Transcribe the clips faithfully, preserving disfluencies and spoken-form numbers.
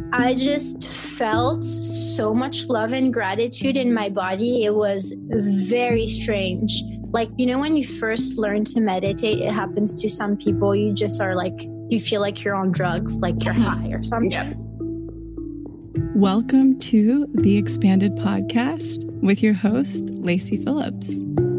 I just felt so much love and gratitude in my body. It was very strange. Like, you know, when you first learn to meditate, it happens to some people. You just are like, you feel like you're on drugs, like you're high or something. Yep. Welcome to the Expanded Podcast with your host, Lacey Phillips.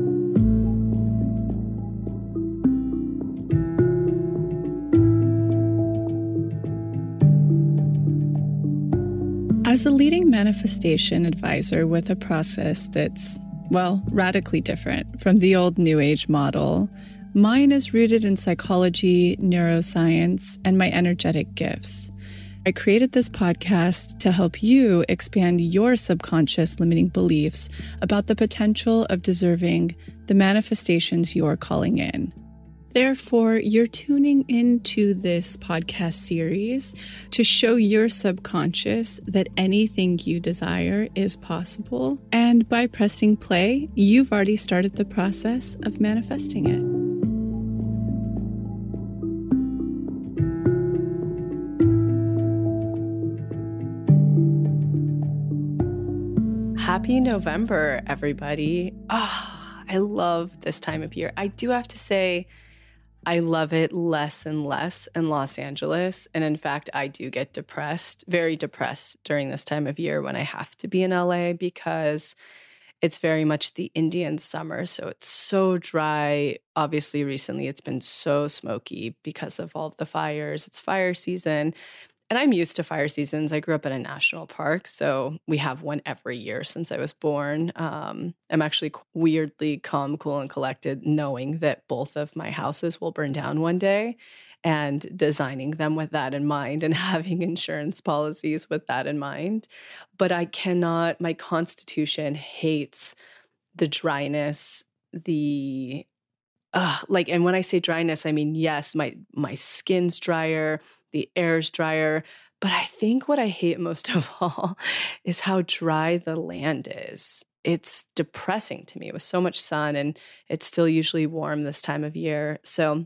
As a leading manifestation advisor with a process that's, well, radically different from the old New Age model, mine is rooted in psychology, neuroscience, and my energetic gifts. I created this podcast to help you expand your subconscious limiting beliefs about the potential of deserving the manifestations you're calling in. Therefore, you're tuning into this podcast series to show your subconscious that anything you desire is possible. And by pressing play, you've already started the process of manifesting it. Happy November, everybody. Ah, oh, I love this time of year. I do have to say, I love it less and less in Los Angeles. And in fact, I do get depressed, very depressed during this time of year when I have to be in L A because it's very much the Indian summer. So it's so dry. Obviously, recently it's been so smoky because of all of the fires. It's fire season. And I'm used to fire seasons. I grew up in a national park, so we have one every year since I was born. Um, I'm actually weirdly calm, cool, and collected, knowing that both of my houses will burn down one day and designing them with that in mind and having insurance policies with that in mind. But I cannot, my constitution hates the dryness, the, uh, like, and when I say dryness, I mean, yes, my my skin's drier, the air's drier. But I think what I hate most of all is how dry the land is. It's depressing to me with so much sun, and it's still usually warm this time of year. So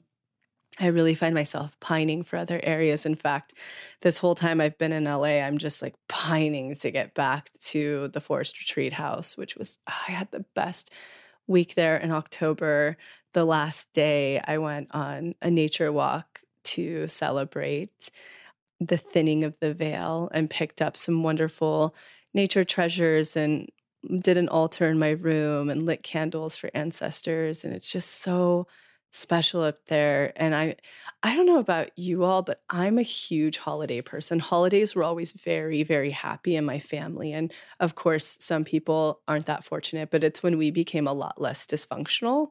I really find myself pining for other areas. In fact, this whole time I've been in L A, I'm just like pining to get back to the Forest Retreat House, which was, I had the best week there in October. The last day I went on a nature walk to celebrate the thinning of the veil and picked up some wonderful nature treasures and did an altar in my room and lit candles for ancestors. And it's just so special up there. And I, I don't know about you all, but I'm a huge holiday person. Holidays were always very, very happy in my family. And of course, some people aren't that fortunate, but it's when we became a lot less dysfunctional.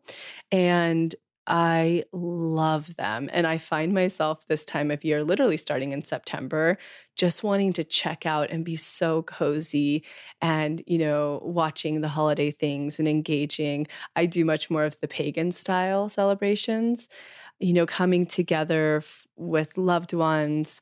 And I love them. And I find myself this time of year, literally starting in September, just wanting to check out and be so cozy and, you know, watching the holiday things and engaging. I do much more of the pagan style celebrations, you know, coming together f- with loved ones.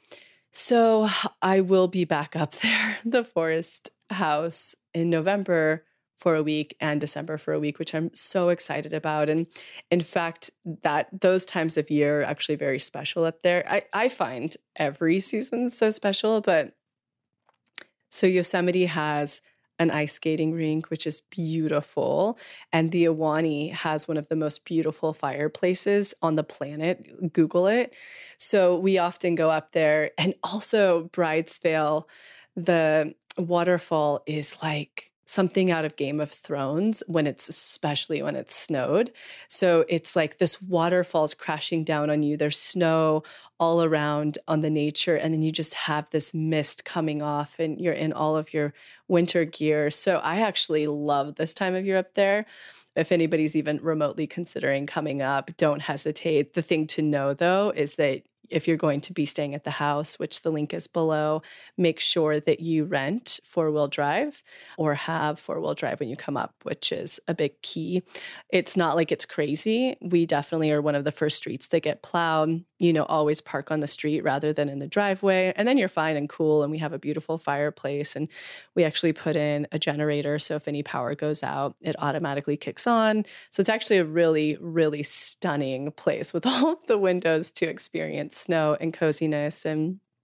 So I will be back up there, the Forest House, in November for a week and December for a week, which I'm so excited about. And in fact, that those times of year are actually very special up there. I, I find every season so special, but so Yosemite has an ice skating rink, which is beautiful. And the Ahwahnee has one of the most beautiful fireplaces on the planet. Google it. So we often go up there. And also Bridesvale, the waterfall is like something out of Game of Thrones when it's, especially when it's snowed. So it's like this waterfall's crashing down on you. There's snow all around on the nature. And then you just have this mist coming off and you're in all of your winter gear. So I actually love this time of year up there. If anybody's even remotely considering coming up, don't hesitate. The thing to know though, is that if you're going to be staying at the house, which the link is below, make sure that you rent four-wheel drive or have four-wheel drive when you come up, which is a big key. It's not like it's crazy. We definitely are one of the first streets that get plowed. You know, always park on the street rather than in the driveway. And then you're fine and cool. And we have a beautiful fireplace. And we actually put in a generator. So if any power goes out, it automatically kicks on. So it's actually a really, really stunning place with all of the windows to experience snow and coziness. And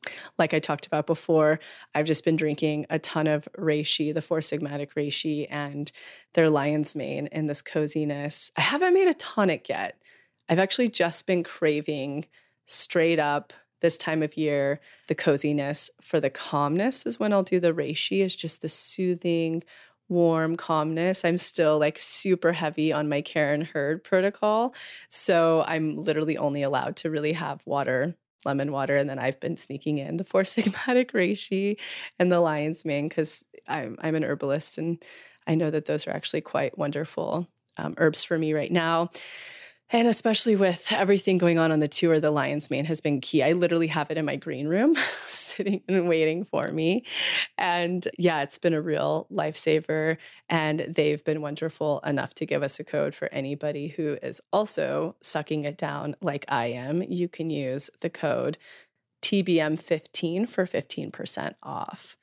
Like I talked about before, I've just been drinking a ton of reishi, the Four Sigmatic reishi, and their lion's mane in this coziness. I haven't made a tonic yet. I've actually just been craving straight up this time of year, the coziness. For the calmness is when I'll do the reishi, is just the soothing, warm calmness. I'm still like super heavy on my Karen Hurd protocol. So I'm literally only allowed to really have water, lemon water. And then I've been sneaking in the Four Sigmatic reishi and the lion's mane because I'm, I'm an herbalist and I know that those are actually quite wonderful um, herbs for me right now. And especially with everything going on on the tour, the lion's mane has been key. I literally have it in my green room sitting and waiting for me. And yeah, it's been a real lifesaver. And they've been wonderful enough to give us a code for anybody who is also sucking it down like I am. You can use the code T B M fifteen for fifteen percent off.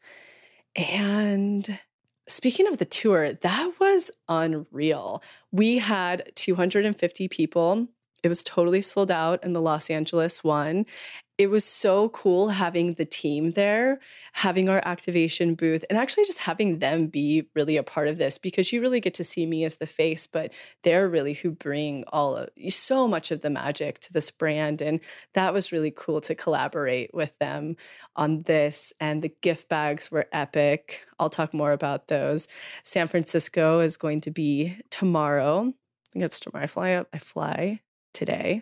And speaking of the tour, that was unreal. We had two hundred fifty people. It was totally sold out in the Los Angeles one. It was so cool having the team there, having our activation booth, and actually just having them be really a part of this, because you really get to see me as the face, but they're really who bring all of, so much of the magic to this brand. And that was really cool to collaborate with them on this. And the gift bags were epic. I'll talk more about those. San Francisco is going to be tomorrow. I think it's tomorrow. I fly up, I fly today.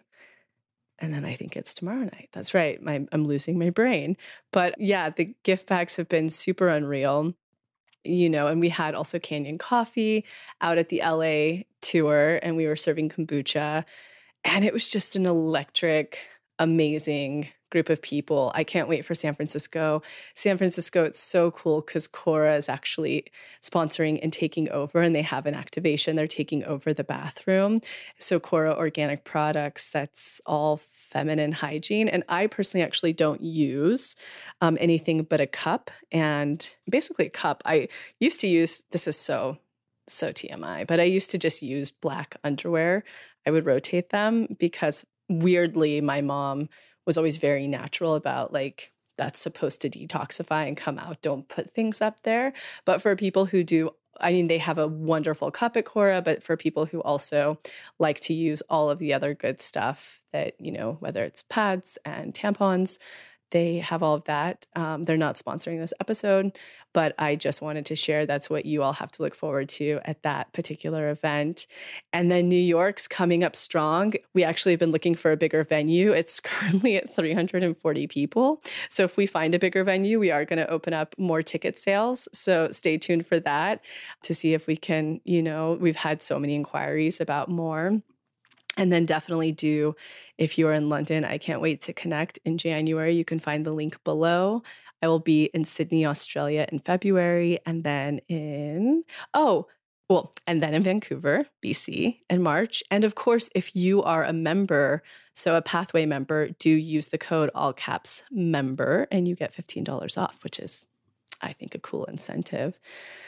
And then I think it's tomorrow night. That's right. My, I'm losing my brain. But yeah, the gift bags have been super unreal, you know, and we had also Canyon Coffee out at the L A tour, and we were serving kombucha. And it was just an electric, amazing group of people. I can't wait for San Francisco. San Francisco, it's so cool because Cora is actually sponsoring and taking over, and they have an activation. They're taking over the bathroom. So Cora Organic Products, that's all feminine hygiene. And I personally actually don't use um, anything but a cup, and basically a cup. I used to use, this is so, so T M I, but I used to just use black underwear. I would rotate them because weirdly, my mom was always very natural about like, that's supposed to detoxify and come out. Don't put things up there. But for people who do, I mean, they have a wonderful cup at Cora, but for people who also like to use all of the other good stuff that, you know, whether it's pads and tampons, they have all of that. Um, they're not sponsoring this episode, but I just wanted to share that's what you all have to look forward to at that particular event. And then New York's coming up strong. We actually have been looking for a bigger venue. It's currently at three hundred forty people. So if we find a bigger venue, we are going to open up more ticket sales. So stay tuned for that to see if we can, you know, we've had so many inquiries about more. And then definitely do, if you're in London, I can't wait to connect in January. You can find the link below. I will be in Sydney, Australia in February, and then in, oh, well, and then in Vancouver, B C in March. And of course, if you are a member, so a Pathway member, do use the code all caps member and you get fifteen dollars off, which is, I think, a cool incentive.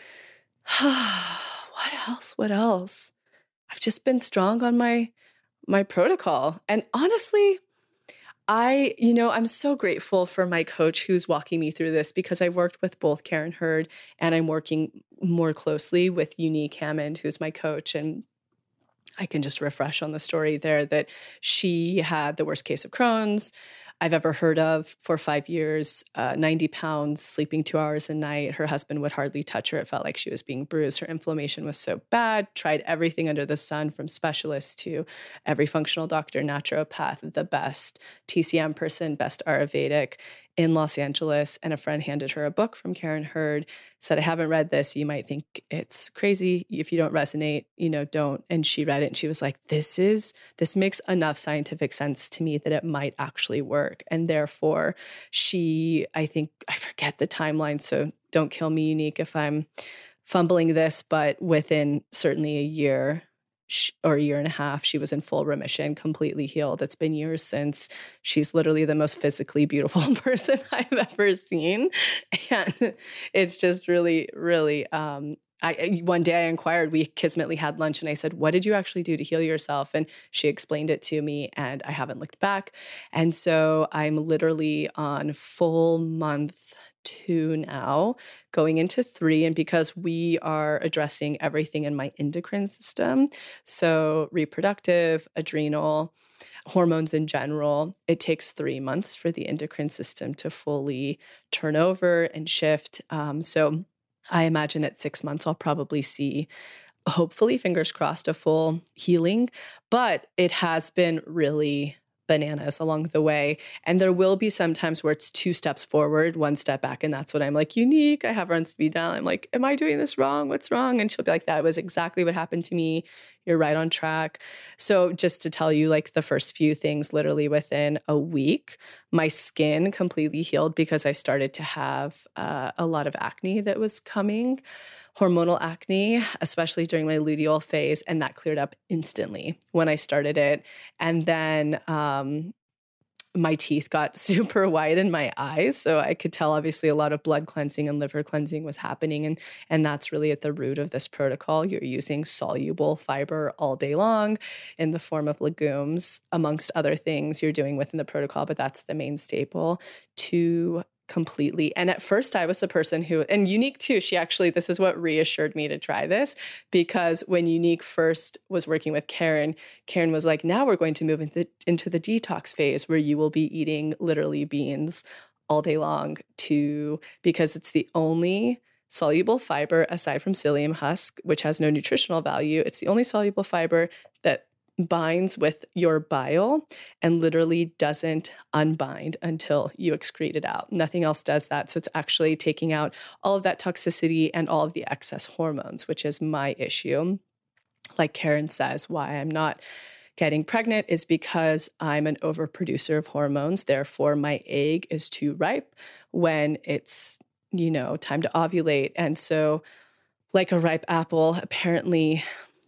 What else? What else? I've just been strong on my my protocol. And honestly, I, you know, I'm so grateful for my coach who's walking me through this, because I've worked with both Karen Hurd and I'm working more closely with Unique Hammond, who's my coach. And I can just refresh on the story there that she had the worst case of Crohn's I've ever heard of for five years, uh, ninety pounds, sleeping two hours a night. Her husband would hardly touch her. It felt like she was being bruised. Her inflammation was so bad. Tried everything under the sun, from specialists to every functional doctor, naturopath, the best T C M person, best Ayurvedic in Los Angeles. And a friend handed her a book from Karen Hurd, said, I haven't read this. You might think it's crazy. If you don't resonate, you know, don't. And she read it and she was like, this is, this makes enough scientific sense to me that it might actually work. And therefore she, I think, I forget the timeline, so don't kill me, Unique, if I'm fumbling this, but within certainly a year or a year and a half, she was in full remission, completely healed. It's been years since. She's literally the most physically beautiful person I've ever seen. And it's just really, really um, I, one day I inquired, we kismetly had lunch, and I said, what did you actually do to heal yourself? And she explained it to me, and I haven't looked back. And so I'm literally on full month two now, going into three. And because we are addressing everything in my endocrine system, so reproductive, adrenal, hormones in general, it takes three months for the endocrine system to fully turn over and shift. Um, so I imagine at six months, I'll probably see, hopefully, fingers crossed, a full healing. But it has been really bananas along the way. And there will be some times where it's two steps forward, one step back. And that's what I'm like, Unique. I have her on speed dial. I'm like, am I doing this wrong? What's wrong? And she'll be like, that was exactly what happened to me. You're right on track. So just to tell you, like the first few things, literally within a week, my skin completely healed because I started to have uh, a lot of acne that was coming. Hormonal acne, especially during my luteal phase, and that cleared up instantly when I started it. And then um, my teeth got super white in my eyes, so I could tell obviously a lot of blood cleansing and liver cleansing was happening, and and that's really at the root of this protocol. You're using soluble fiber all day long in the form of legumes, amongst other things you're doing within the protocol, but that's the main staple to completely. And at first I was the person who, and Unique too, she actually, this is what reassured me to try this, because when Unique first was working with Karen, Karen was like, now we're going to move into, into the detox phase where you will be eating literally beans all day long to, because it's the only soluble fiber aside from psyllium husk, which has no nutritional value. It's the only soluble fiber that binds with your bile and literally doesn't unbind until you excrete it out. Nothing else does that. So it's actually taking out all of that toxicity and all of the excess hormones, which is my issue. Like Karen says, why I'm not getting pregnant is because I'm an overproducer of hormones. Therefore, my egg is too ripe when it's, you know, time to ovulate. And so like a ripe apple, apparently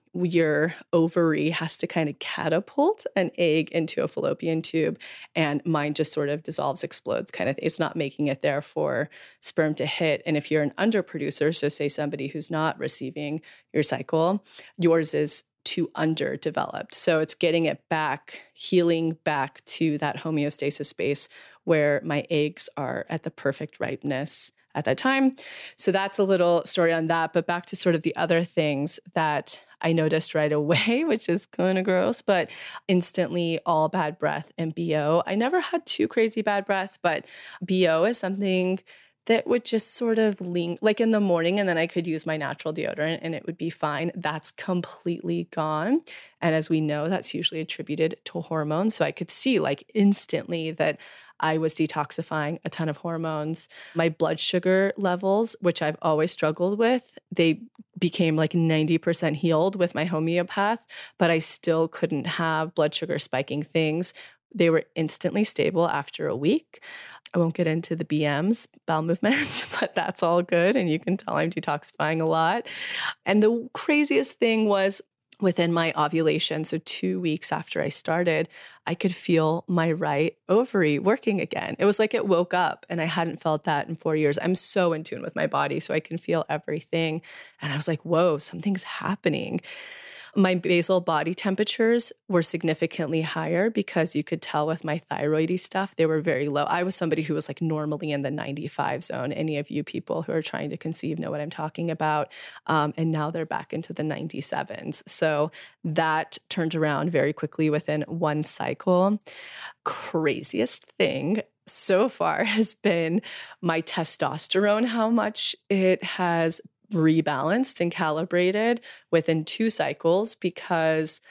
your ovary has to kind of catapult an egg into a fallopian tube, and mine just sort of dissolves, explodes kind of. It's not making it there for sperm to hit. And if you're an underproducer, so say somebody who's not receiving your cycle, yours is too underdeveloped. So it's getting it back, healing back to that homeostasis space where my eggs are at the perfect ripeness at that time. So that's a little story on that. But back to sort of the other things that I noticed right away, which is kind of gross, but instantly all bad breath and B O. I never had too crazy bad breath, but B O is something that would just sort of lean, like in the morning, and then I could use my natural deodorant and it would be fine. That's completely gone. And as we know, that's usually attributed to hormones. So I could see like instantly that I was detoxifying a ton of hormones. My blood sugar levels, which I've always struggled with, they became like ninety percent healed with my homeopath, but I still couldn't have blood sugar spiking things. They were instantly stable after a week. I won't get into the B Ms, bowel movements, but that's all good. And you can tell I'm detoxifying a lot. And the craziest thing was within my ovulation, so two weeks after I started, I could feel my right ovary working again. It was like it woke up, and I hadn't felt that in four years. I'm so in tune with my body, so I can feel everything. And I was like, whoa, something's happening. My basal body temperatures were significantly higher because you could tell with my thyroidy stuff, they were very low. I was somebody who was like normally in the ninety-five zone. Any of you people who are trying to conceive know what I'm talking about. Um, and now they're back into the ninety-sevens. So that turned around very quickly within one cycle. Craziest thing so far has been my testosterone, how much it has rebalanced and calibrated within two cycles, because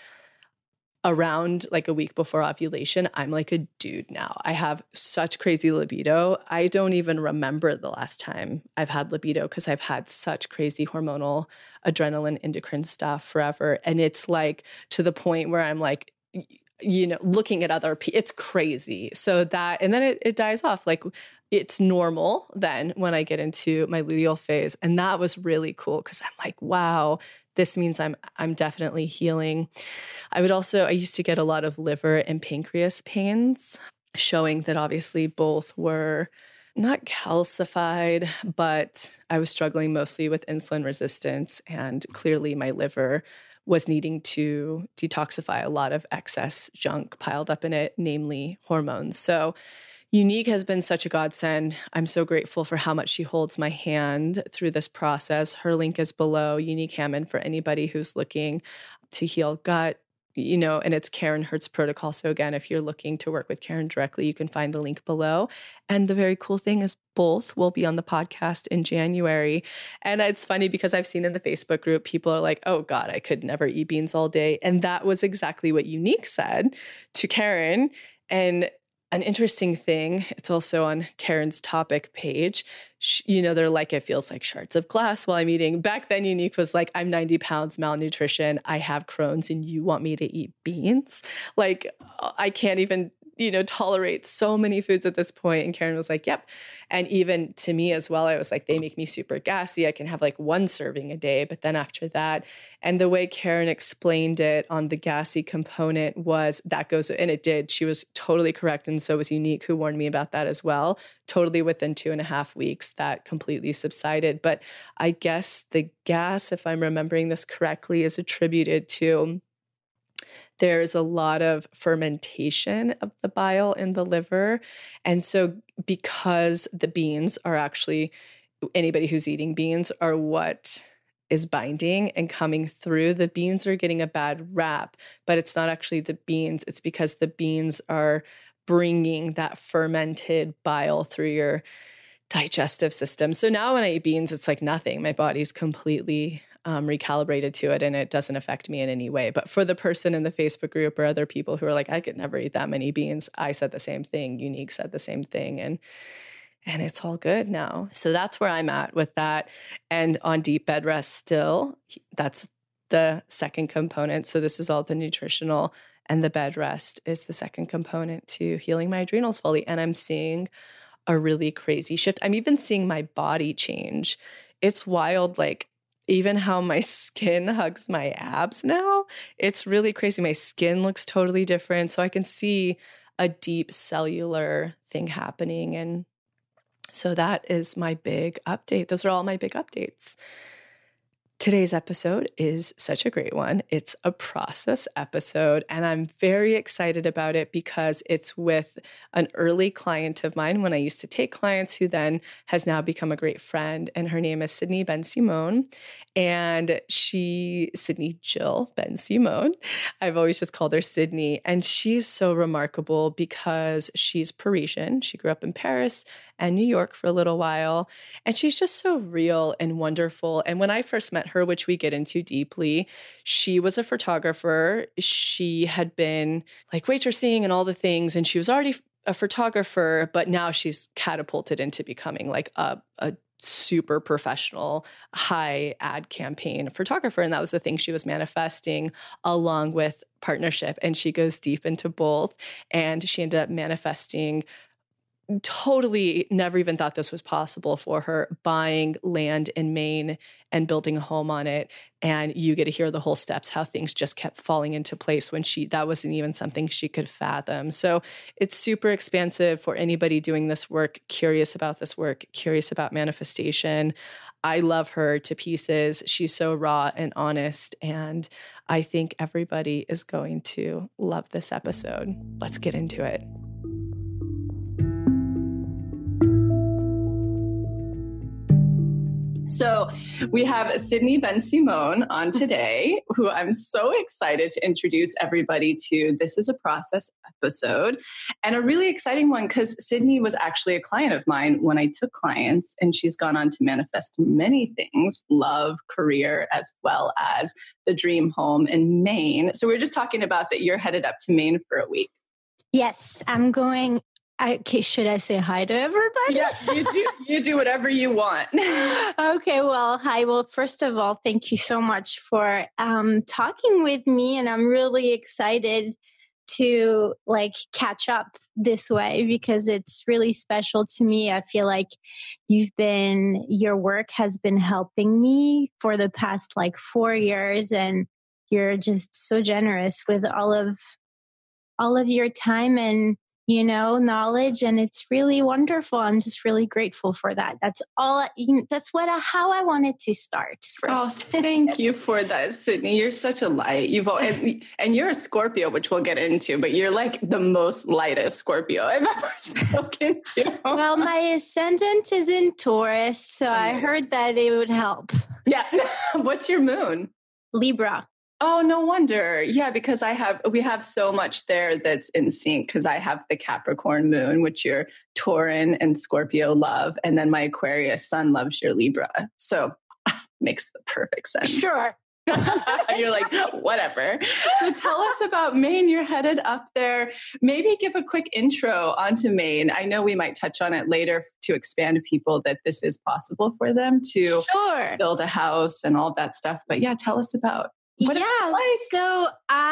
around like a week before ovulation, I'm like a dude now. I have such crazy libido. I don't even remember the last time I've had libido because I've had such crazy hormonal adrenaline endocrine stuff forever. And it's like to the point where I'm like, you know, looking at other people, it's crazy. So that, and then it, it dies off. Like it's normal then when I get into my luteal phase. And that was really cool because I'm like, wow, this means I'm I'm definitely healing. I would also, I used to get a lot of liver and pancreas pains, showing that obviously both were not calcified, but I was struggling mostly with insulin resistance, and clearly my liver was needing to detoxify a lot of excess junk piled up in it, namely hormones. So Younique has been such a godsend. I'm so grateful for how much she holds my hand through this process. Her link is below, Younique Hammond, for anybody who's looking to heal gut, you know, and it's Karen Hertz protocol. So again, if you're looking to work with Karen directly, you can find the link below. And the very cool thing is both will be on the podcast in January. And it's funny because I've seen in the Facebook group, people are like, oh God, I could never eat beans all day. And that was exactly what Younique said to Karen. And an interesting thing, it's also on Karen's topic page. She, you know, they're like, it feels like shards of glass while I'm eating. Back then, Younique was like, I'm ninety pounds, malnutrition, I have Crohn's, and you want me to eat beans? Like, I can't even, you know, tolerate so many foods at this point. And Karen was like, yep. And even to me as well, I was like, they make me super gassy. I can have like one serving a day. But then after that, and the way Karen explained it on the gassy component was that goes, and it did. She was totally correct. And so was Younique, who warned me about that as well. Totally within two and a half weeks, that completely subsided. But I guess the gas, if I'm remembering this correctly, is attributed to there's a lot of fermentation of the bile in the liver. And so because the beans are actually, anybody who's eating beans are what is binding and coming through, the beans are getting a bad rap, but it's not actually the beans. It's because the beans are bringing that fermented bile through your digestive system. So now when I eat beans, it's like nothing. My body's completely um, recalibrated to it and it doesn't affect me in any way. But for the person in the Facebook group or other people who are like, I could never eat that many beans, I said the same thing. Younique said the same thing. And and it's all good now. So that's where I'm at with that. And on deep bed rest still, that's the second component. So this is all the nutritional, and the bed rest is the second component to healing my adrenals fully. And I'm seeing a really crazy shift. I'm even seeing my body change. It's wild, like even how my skin hugs my abs now. It's really crazy. My skin looks totally different. So I can see a deep cellular thing happening. And so that is my big update. Those are all my big updates. Today's episode is such a great one. It's a process episode, and I'm very excited about it because it's with an early client of mine when I used to take clients, who then has now become a great friend, and her name is Sydney Ben-Simone, and she, Sydney Jill Ben-Simone, I've always just called her Sydney, and she's so remarkable because she's Parisian. She grew up in Paris and New York for a little while, and she's just so real and wonderful. And when I first met her, which we get into deeply, she was a photographer. She had been like waitressing and all the things, and she was already a photographer, but now she's catapulted into becoming like a, a super professional, high ad campaign photographer. And that was the thing she was manifesting along with partnership. And she goes deep into both. And she ended up manifesting, totally never even thought this was possible for her, buying land in Maine and building a home on it. And you get to hear the whole steps, how things just kept falling into place when she, that wasn't even something she could fathom. So it's super expansive for anybody doing this work, curious about this work, curious about manifestation. I love her to pieces. She's so raw and honest. And I think everybody is going to love this episode. Let's get into it. So we have Sydney Ben-Simone on today, who I'm so excited to introduce everybody to. This is a process episode, and a really exciting one because Sydney was actually a client of mine when I took clients, and she's gone on to manifest many things, love, career, as well as the dream home in Maine. So we we're just talking about that you're headed up to Maine for a week. Yes, I'm going. I, okay, should I say hi to everybody? Yeah, you do, you do whatever you want. Okay, well, hi. Well, first of all, thank you so much for um, talking with me. And I'm really excited to like catch up this way because it's really special to me. I feel like you've been, your work has been helping me for the past like four years. And you're just so generous with all of, all of your time and you know, knowledge. And it's really wonderful. I'm just really grateful for that. That's all, you know, that's what, I, how I wanted to start first. Oh, thank you for that, Sydney. You're such a light. You've and, and you're a Scorpio, which we'll get into, but you're like the most lightest Scorpio I've ever spoken to. Well, my ascendant is in Taurus, so Amazing. I heard that it would help. Yeah. What's your moon? Libra. Oh, no wonder. Yeah, because I have, we have so much there that's in sync because I have the Capricorn moon, which your Taurin and Scorpio love. And then my Aquarius sun loves your Libra. So makes the perfect sense. Sure. You're like, whatever. So tell us about Maine. You're headed up there. Maybe give a quick intro onto Maine. I know we might touch on it later to expand to people that this is possible for them to sure. build a house and all that stuff. But yeah, tell us about What yeah, like. so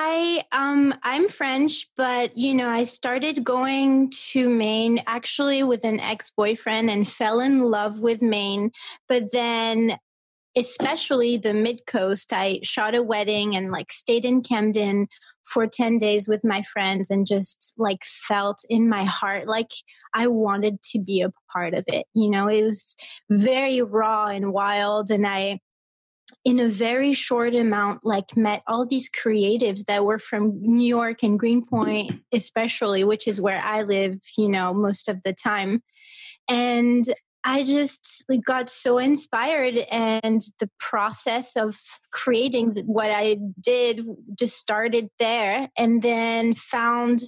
I um I'm French, but you know, I started going to Maine actually with an ex-boyfriend and fell in love with Maine. But then especially the mid-coast, I shot a wedding and like stayed in Camden for ten days with my friends and just like felt in my heart like I wanted to be a part of it. You know, it was very raw and wild, and I in a very short amount, like met all these creatives that were from New York and Greenpoint, especially, which is where I live, you know, most of the time. And I just like, got so inspired, and the process of creating what I did just started there, and then found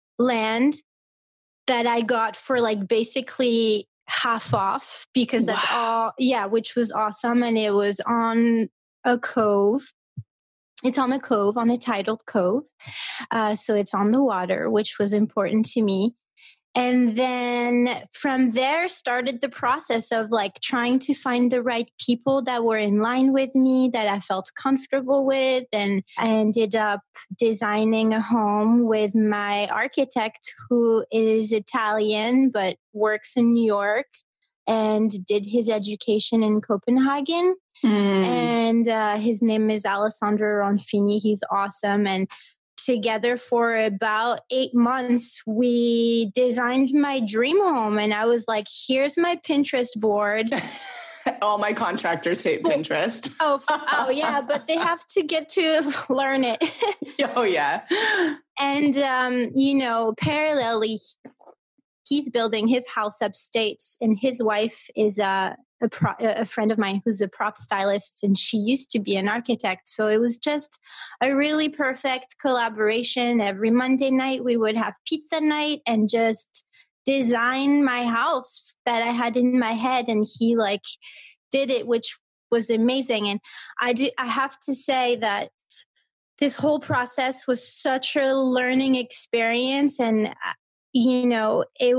land that I got for like basically half off because that's wow. all, yeah, which was awesome. And it was on a cove. It's on a cove, on a titled cove. Uh, so it's on the water, which was important to me. And then from there started the process of like trying to find the right people that were in line with me, that I felt comfortable with. And I ended up designing a home with my architect who is Italian, but works in New York and did his education in Copenhagen. Mm. And uh, his name is Alessandro Ronfini. He's awesome. And together for about eight months, we designed my dream home. And I was like, here's my Pinterest board. All my contractors hate oh, Pinterest. oh, oh, yeah, but they have to get to learn it. Oh, yeah. And, um, you know, parallelly, he's building his house upstate, and his wife is a, a, pro, a friend of mine who's a prop stylist, and she used to be an architect. So it was just a really perfect collaboration. Every Monday night, we would have pizza night and just design my house that I had in my head. And he like did it, which was amazing. And I do, I have to say that this whole process was such a learning experience. And you know, it,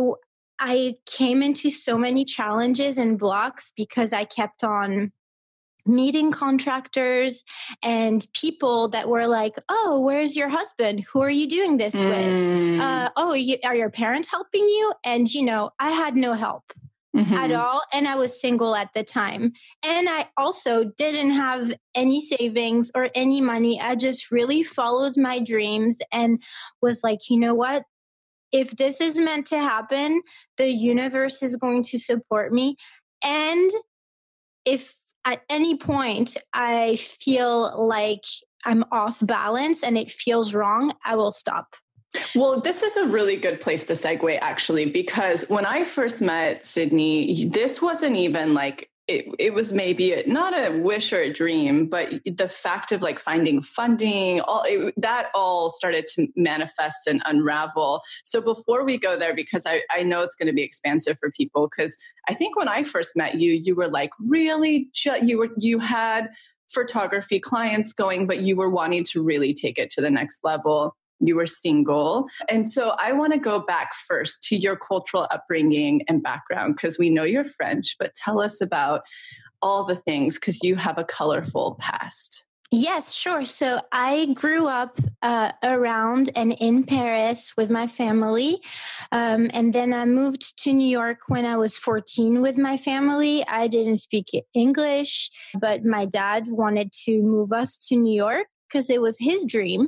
I came into so many challenges and blocks because I kept on meeting contractors and people that were like, oh, where's your husband? Who are you doing this mm. with? Uh, oh, you, are your parents helping you? And, you know, I had no help mm-hmm. at all. And I was single at the time. And I also didn't have any savings or any money. I just really followed my dreams and was like, you know what? If this is meant to happen, the universe is going to support me. And if at any point I feel like I'm off balance and it feels wrong, I will stop. Well, this is a really good place to segue, actually, because when I first met Sydney, this wasn't even like, It, it was maybe a, not a wish or a dream, but the fact of like finding funding, all it, that all started to manifest and unravel. So before we go there, because I, I know it's going to be expansive for people, because I think when I first met you, you were like really, ju- you were, you had photography clients going, but you were wanting to really take it to the next level. You were single. And so I want to go back first to your cultural upbringing and background, because we know you're French, but tell us about all the things, because you have a colorful past. Yes, sure. So I grew up uh, around and in Paris with my family. Um, and then I moved to New York when I was fourteen with my family. I didn't speak English, but my dad wanted to move us to New York because it was his dream.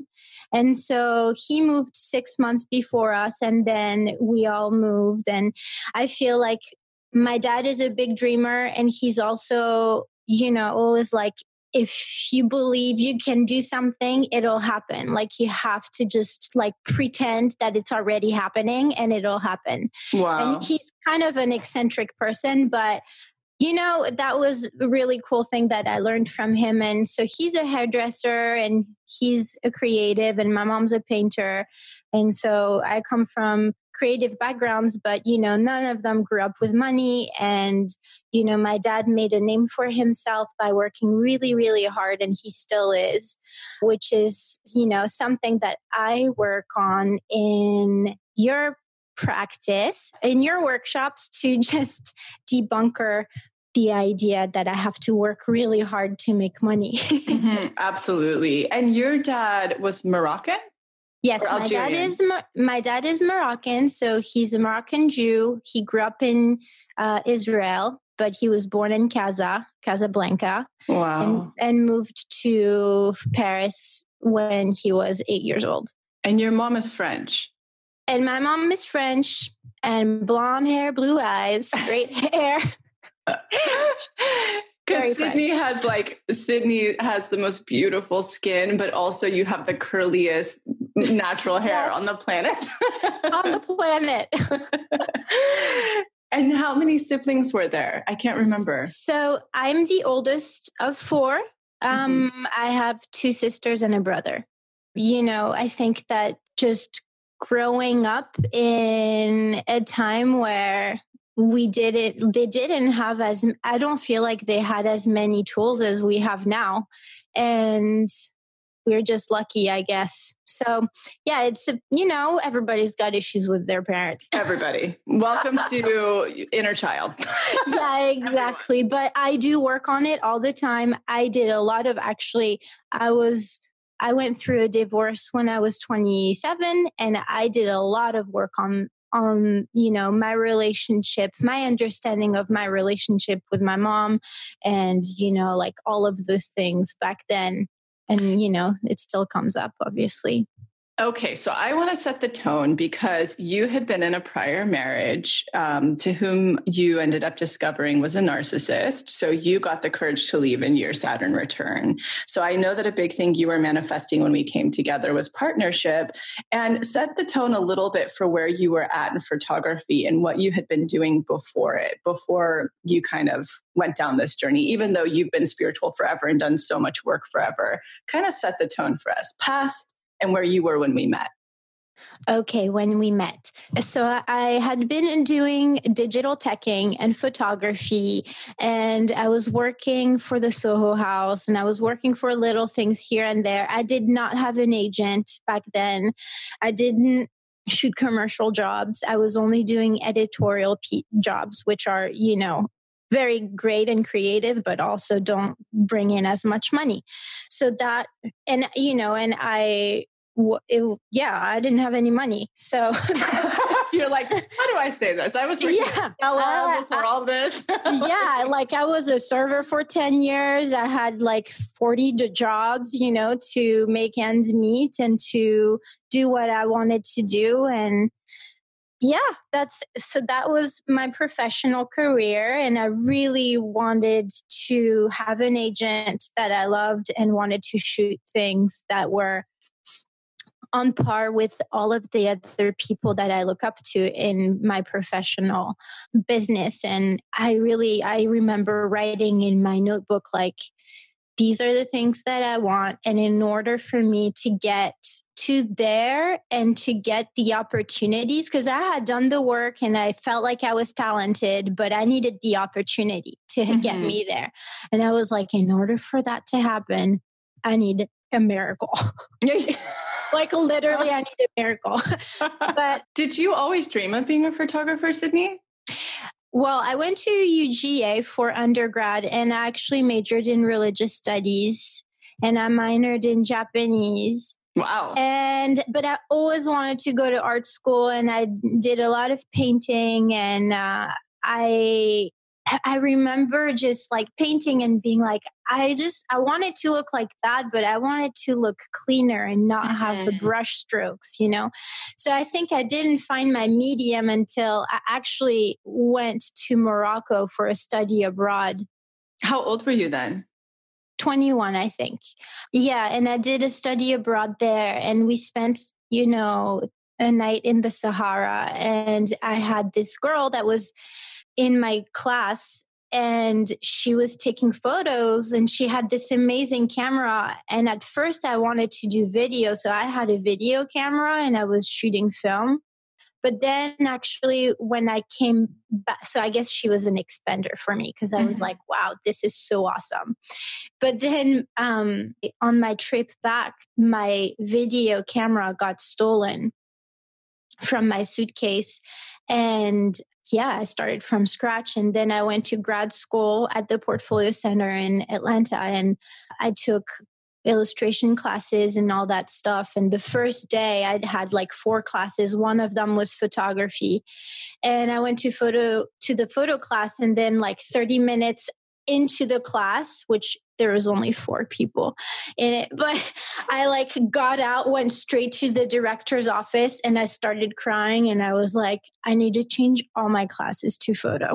And so he moved six months before us, and then we all moved. And I feel like my dad is a big dreamer, and he's also, you know, always like, if you believe you can do something, it'll happen. Like you have to just like pretend that it's already happening and it'll happen. Wow. And he's kind of an eccentric person, but you know, that was a really cool thing that I learned from him. And so he's a hairdresser and he's a creative, and my mom's a painter. And so I come from creative backgrounds, but, you know, none of them grew up with money. And, you know, my dad made a name for himself by working really, really hard, and he still is, which is, you know, something that I work on in your practice, in your workshops, to just debunker the idea that I have to work really hard to make money. Mm-hmm, absolutely. And your dad was Moroccan? Yes, my dad is my dad is Moroccan, so he's a Moroccan Jew. He grew up in uh, Israel, but he was born in Casa, Casablanca. Wow. And, and moved to Paris when he was eight years old. And your mom is French? And my mom is French, and blonde hair, blue eyes, great hair. Because Sydney has like, Sydney has the most beautiful skin, but also you have the curliest natural hair Yes. on the planet. On the planet. And how many siblings were there? I can't remember. So I'm the oldest of four. Um, mm-hmm. I have two sisters and a brother. You know, I think that just growing up in a time where we didn't, they didn't have as, I don't feel like they had as many tools as we have now. And we're just lucky, I guess. So yeah, it's, you know, everybody's got issues with their parents. Everybody. Welcome to Inner Child. Yeah, exactly. But I do work on it all the time. I did a lot of, actually, I was, I went through a divorce when I was twenty-seven, and I did a lot of work on, on, you know, my relationship, my understanding of my relationship with my mom, and, you know, like all of those things back then. And, you know, it still comes up, obviously. Okay, so I want to set the tone because you had been in a prior marriage um, to whom you ended up discovering was a narcissist. So you got the courage to leave in your Saturn return. So I know that a big thing you were manifesting when we came together was partnership, and set the tone a little bit for where you were at in photography and what you had been doing before it, before you kind of went down this journey, even though you've been spiritual forever and done so much work forever. Kind of set the tone for us, past and where you were when we met. Okay, when we met. So I had been doing digital teching and photography, and I was working for the Soho House, and I was working for little things here and there. I did not have an agent back then. I didn't shoot commercial jobs. I was only doing editorial p- jobs, which are, you know, very great and creative, but also don't bring in as much money. So that, and, you know, and I, it, yeah, I didn't have any money. So you're like, how do I say this? I was working yeah, at Stella before all this. Yeah. Like I was a server for ten years. I had like forty jobs, you know, to make ends meet and to do what I wanted to do. And yeah, that's, so that was my professional career. And I really wanted to have an agent that I loved and wanted to shoot things that were on par with all of the other people that I look up to in my professional business. And I really, I remember writing in my notebook, like, these are the things that I want. And in order for me to get to there and to get the opportunities, because I had done the work and I felt like I was talented, but I needed the opportunity to mm-hmm. get me there. And I was like, in order for that to happen, I need a miracle. Like literally, I need a miracle. But did you always dream of being a photographer, Sydney? Well, I went to U G A for undergrad, and I actually majored in religious studies, and I minored in Japanese. Wow. And, but I always wanted to go to art school, and I did a lot of painting, and uh, I I remember just like painting and being like, I just, I wanted to look like that, but I wanted to look cleaner and not mm-hmm. have the brush strokes, you know? So I think I didn't find my medium until I actually went to Morocco for a study abroad. How old were you then? twenty-one, I think. Yeah. And I did a study abroad there, and we spent, you know, a night in the Sahara, and I had this girl that was in my class, and she was taking photos, and she had this amazing camera. And at first I wanted to do video. So I had a video camera and I was shooting film. But then actually when I came back, so I guess she was an expander for me, because I was mm-hmm. like, wow, this is so awesome. But then um, on my trip back, my video camera got stolen from my suitcase. And yeah, I started from scratch. And then I went to grad school at the Portfolio Center in Atlanta, and I took illustration classes and all that stuff. And the first day I'd had like four classes. One of them was photography. And I went to photo to the photo class, and then like thirty minutes into the class, which there was only four people in it, but I like got out, went straight to the director's office, and I started crying. And I was like, I need to change all my classes to photo.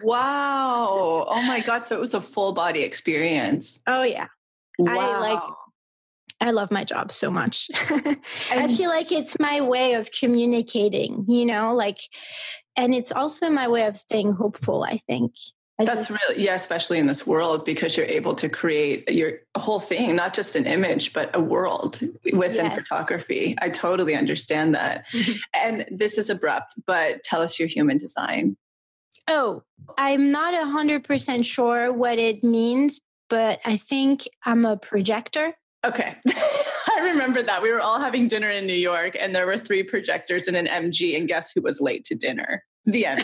Wow. Oh my God. So it was a full body experience. Oh yeah. Wow. I like, I love my job so much. I feel like it's my way of communicating, you know, like, and it's also my way of staying hopeful, I think. I That's just, really, yeah, especially in this world, because you're able to create your whole thing, not just an image, but a world within yes. photography. I totally understand that. And this is abrupt, but tell us your human design. Oh, I'm not a hundred percent sure what it means, but I think I'm a projector. Okay. I remember that. We were all having dinner in New York, and there were three projectors and an M G, and guess who was late to dinner? The M G.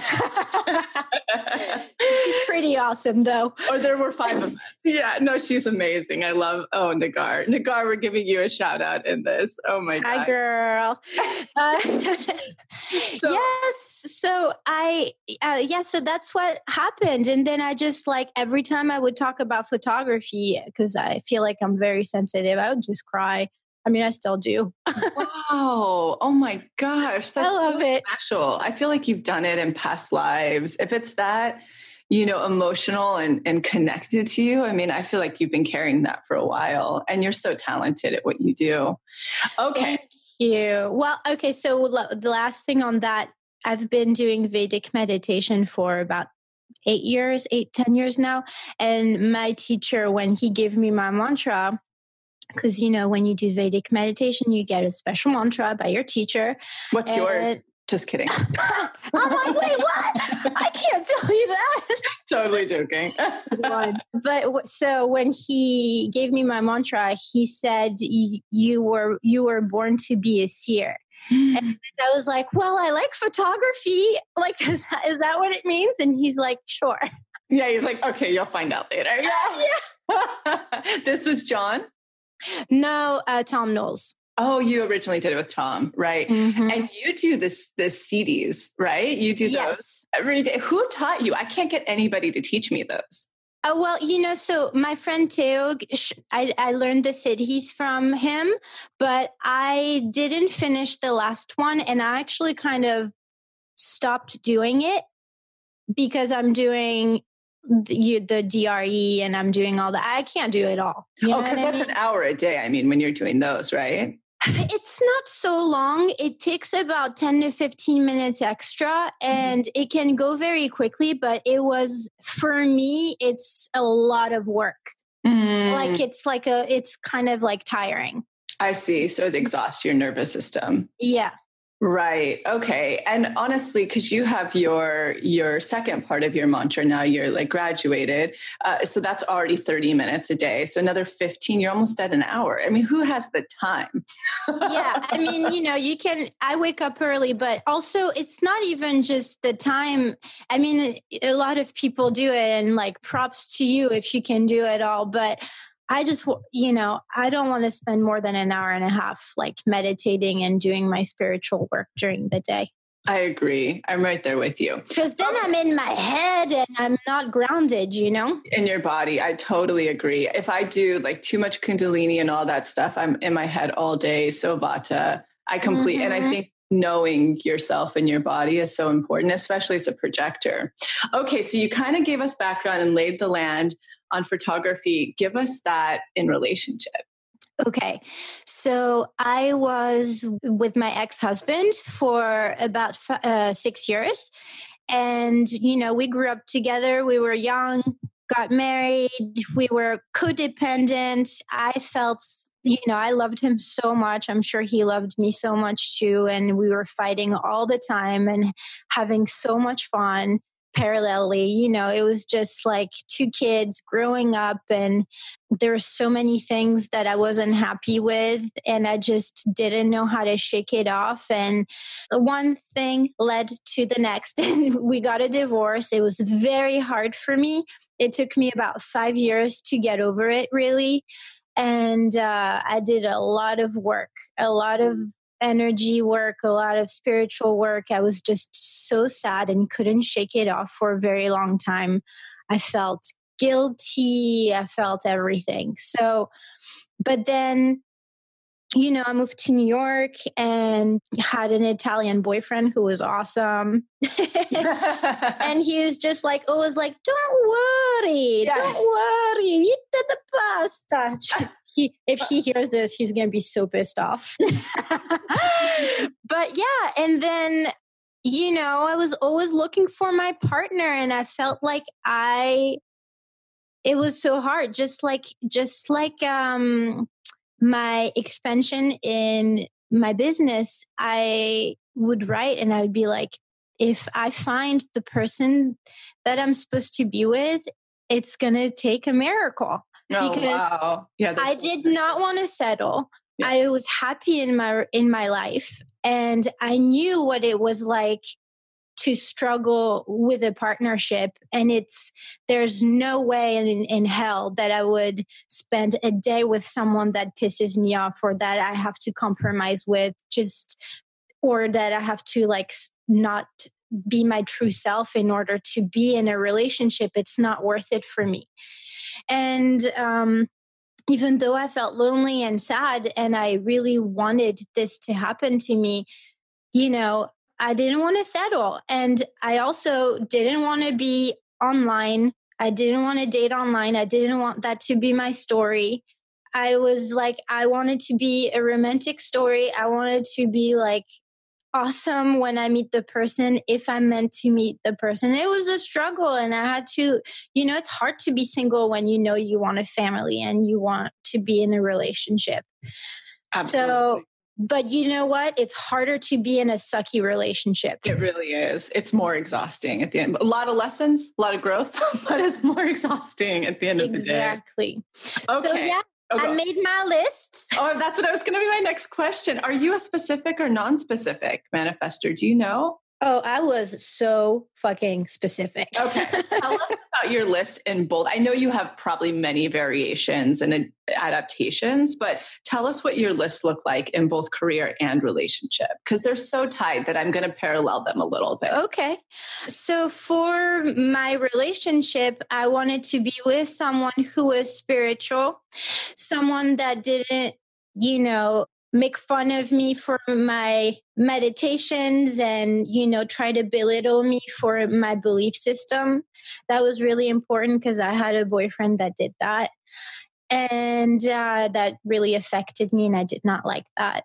She's pretty awesome, though. Or there were five of us. Yeah, no, she's amazing. I love, oh, Nagar. Nagar, we're giving you a shout out in this. Oh my God. Hi, girl. uh, so, yes. So I, uh, yeah, so that's what happened. And then I just like, every time I would talk about photography, because I feel like I'm very sensitive, I would just cry. I mean, I still do. Wow. Oh my gosh. That's I love so it. special. I feel like you've done it in past lives. If it's that, you know, emotional and, and connected to you, I mean, I feel like you've been carrying that for a while, and you're so talented at what you do. Okay. Thank you. Well, okay. So the last thing on that, I've been doing Vedic meditation for about eight years, eight, ten years now. And my teacher, when he gave me my mantra, because, you know, when you do Vedic meditation, you get a special mantra by your teacher. What's and yours? Just kidding. I'm like, wait, what? I can't tell you that. Totally joking. But so when he gave me my mantra, he said, you were, you were born to be a seer. And I was like, well, I like photography. Like, is that, is that what it means? And he's like, sure. Yeah. He's like, okay, you'll find out later. Yeah. yeah. This was John? No, uh, Tom Knowles. Oh, you originally did it with Tom, right? Mm-hmm. And you do this, this C Ds, right? You do those yes. every day. Who taught you? I can't get anybody to teach me those. Oh, well, you know, so my friend Theo, I, I learned the Siddhis from him, but I didn't finish the last one. And I actually kind of stopped doing it because I'm doing the, you, the D R E and I'm doing all that. I can't do it all. You know oh, because that's I mean? an hour a day. I mean, when you're doing those, right? It's not so long. It takes about ten to fifteen minutes extra, and mm-hmm. it can go very quickly, but it was, for me, it's a lot of work. Mm. Like it's like a, it's kind of like tiring. I see. So it exhausts your nervous system. Yeah. Right. Okay. And honestly, because you have your your second part of your mantra now, you're like graduated. Uh, so that's already thirty minutes a day. So another fifteen, you're almost at an hour. I mean, who has the time? Yeah. I mean, you know, you can, I wake up early, but also it's not even just the time. I mean, a lot of people do it, and like props to you if you can do it all. But I just, you know, I don't want to spend more than an hour and a half like meditating and doing my spiritual work during the day. I agree. I'm right there with you. Because then I'm in my head and I'm not grounded, you know? In your body. I totally agree. If I do like too much Kundalini and all that stuff, I'm in my head all day. So Vata, I complete. Mm-hmm. And I think knowing yourself and your body is so important, especially as a projector. Okay. So you kind of gave us background and laid the land on photography. Give us that in relationship. Okay. So I was with my ex-husband for about uh, six years. And, you know, we grew up together. We were young, got married. We were codependent. I felt, you know, I loved him so much. I'm sure he loved me so much too. And we were fighting all the time and having so much fun parallelly. You know, it was just like two kids growing up, and there were so many things that I wasn't happy with, and I just didn't know how to shake it off. And one thing led to the next, and we got a divorce. It was very hard for me. It took me about five years to get over it, really. And uh, I did a lot of work, a lot of energy work, a lot of spiritual work. I was just so sad and couldn't shake it off for a very long time. I felt guilty. I felt everything. So, but then, you know, I moved to New York and had an Italian boyfriend who was awesome. And he was just like, oh, was like, don't worry, yeah. don't worry, eat the pasta. He, if he hears this, he's going to be so pissed off. But yeah, and then, you know, I was always looking for my partner, and I felt like I, it was so hard, just like, just like, um, my expansion in my business, I would write and I would be like, if I find the person that I'm supposed to be with, it's going to take a miracle. Oh, because wow. Yeah, I did not want to settle. Yeah. I was happy in my, in my life, and I knew what it was like to struggle with a partnership. And it's, there's no way in, in hell that I would spend a day with someone that pisses me off, or that I have to compromise with, just, or that I have to like not be my true self in order to be in a relationship. It's not worth it for me. And, um, even though I felt lonely and sad, and I really wanted this to happen to me, you know, I didn't want to settle. And I also didn't want to be online. I didn't want to date online. I didn't want that to be my story. I was like, I wanted to be a romantic story. I wanted to be like awesome when I meet the person, if I'm meant to meet the person. It was a struggle, and I had to, you know, it's hard to be single when you know you want a family and you want to be in a relationship. Absolutely. So, but you know what? It's harder to be in a sucky relationship. It really is. It's more exhausting at the end. A lot of lessons, a lot of growth, but it's more exhausting at the end exactly. of the day. Exactly. So yeah, oh, I made my list. Oh, that's what I was going to be my next question. Are you a specific or non-specific manifestor? Do you know? Oh, I was so fucking specific. Okay. Tell us about your list in bold. I know you have probably many variations and adaptations, but tell us what your lists look like in both career and relationship, because they're so tied that I'm going to parallel them a little bit. Okay. So for my relationship, I wanted to be with someone who was spiritual, someone that didn't, you know, make fun of me for my meditations and, you know, try to belittle me for my belief system. That was really important because I had a boyfriend that did that. And uh, that really affected me, and I did not like that.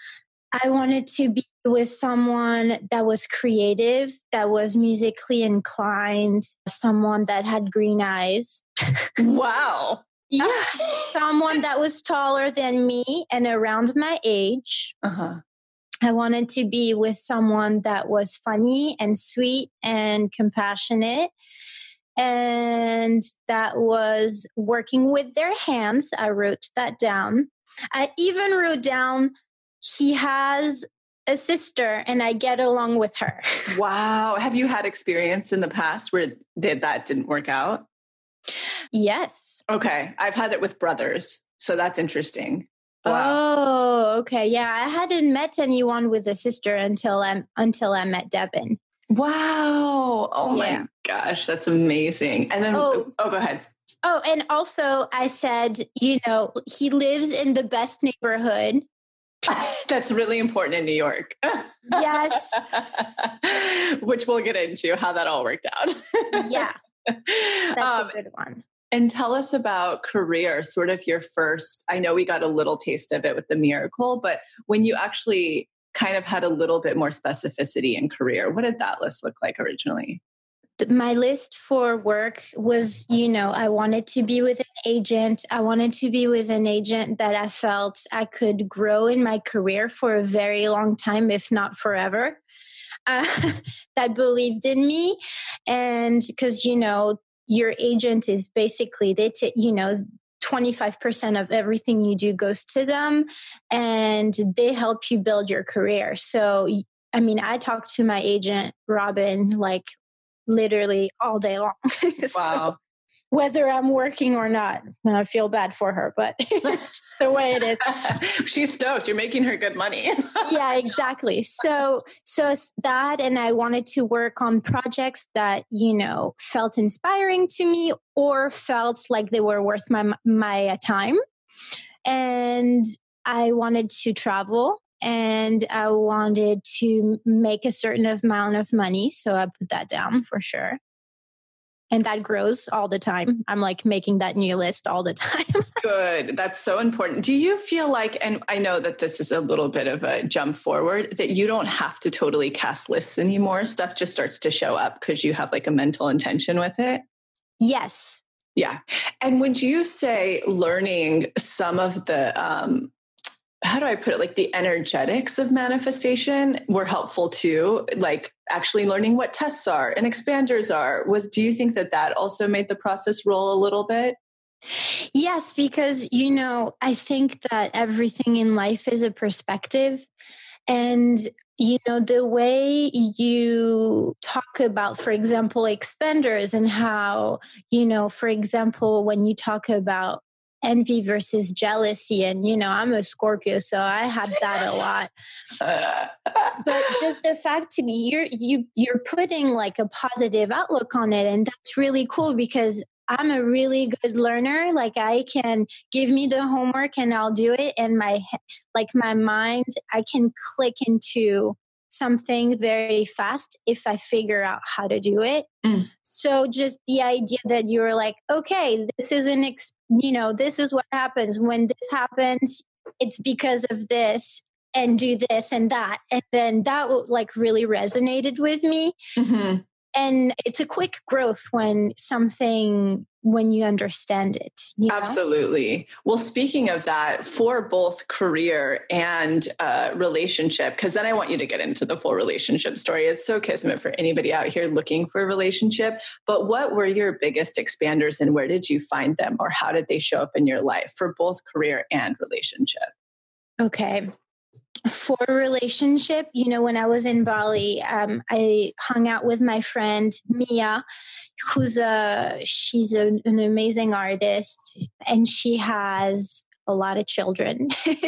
I wanted to be with someone that was creative, that was musically inclined, someone that had green eyes. Wow. Yeah, someone that was taller than me and around my age. Uh-huh. I wanted to be with someone that was funny and sweet and compassionate, and that was working with their hands. I wrote that down. I even wrote down, he has a sister and I get along with her. Wow. Have you had experience in the past where did that didn't work out? Yes. Okay. I've had it with brothers. So that's interesting. Wow. Oh, okay. Yeah, I hadn't met anyone with a sister until I until I met Devin. Wow. Oh Yeah. my gosh, that's amazing. And then, oh, Oh. oh, go ahead. Oh, and also I said, you know, he lives in the best neighborhood. That's really important in New York. Yes. Which we'll get into how that all worked out. Yeah. That's um, a good one. And tell us about career, sort of your first, I know we got a little taste of it with the Miracle, but when you actually kind of had a little bit more specificity in career, what did that list look like originally? My list for work was, you know, I wanted to be with an agent. I wanted to be with an agent that I felt I could grow in my career for a very long time, if not forever, uh, that believed in me. And because, you know, your agent is basically, they t- you know, twenty-five percent of everything you do goes to them and they help you build your career. So, I mean, I talked to my agent, Robin, like, literally all day long. Wow. So, whether I'm working or not, I feel bad for her, but it's just the way it is. She's stoked. You're making her good money. Yeah, exactly. So, so it's that, and I wanted to work on projects that, you know, felt inspiring to me or felt like they were worth my, my time. And I wanted to travel. And I wanted to make a certain amount of money. So I put that down for sure. And that grows all the time. I'm like making that new list all the time. Good. That's so important. Do you feel like, and I know that this is a little bit of a jump forward, that you don't have to totally cast lists anymore? Stuff just starts to show up because you have like a mental intention with it? Yes. Yeah. And would you say learning some of the, um, how do I put it? Like the energetics of manifestation were helpful too. Like actually learning what tests are and expanders are was, do you think that that also made the process roll a little bit? Yes, because, you know, I think that everything in life is a perspective. And, you know, the way you talk about, for example, expanders and how, you know, for example, when you talk about envy versus jealousy. And, you know, I'm a Scorpio, so I had that a lot. But just the fact to be, you're, you, you're putting like a positive outlook on it. And that's really cool because I'm a really good learner. Like I can give me the homework and I'll do it. And my, like my mind, I can click into something very fast if I figure out how to do it. Mm. So just the idea that you're like, okay, this is an, ex- you know, this is what happens when this happens. It's because of this and do this and that. And then that like really resonated with me. Mm-hmm. And it's a quick growth when something, when you understand it. You know? Absolutely. Well, speaking of that, for both career and uh, relationship, because then I want you to get into the full relationship story. It's so kismet for anybody out here looking for a relationship. But what were your biggest expanders and where did you find them or how did they show up in your life for both career and relationship? Okay. For a relationship, you know, when I was in Bali, um, I hung out with my friend Mia, who's a, she's a, an amazing artist and she has a lot of children.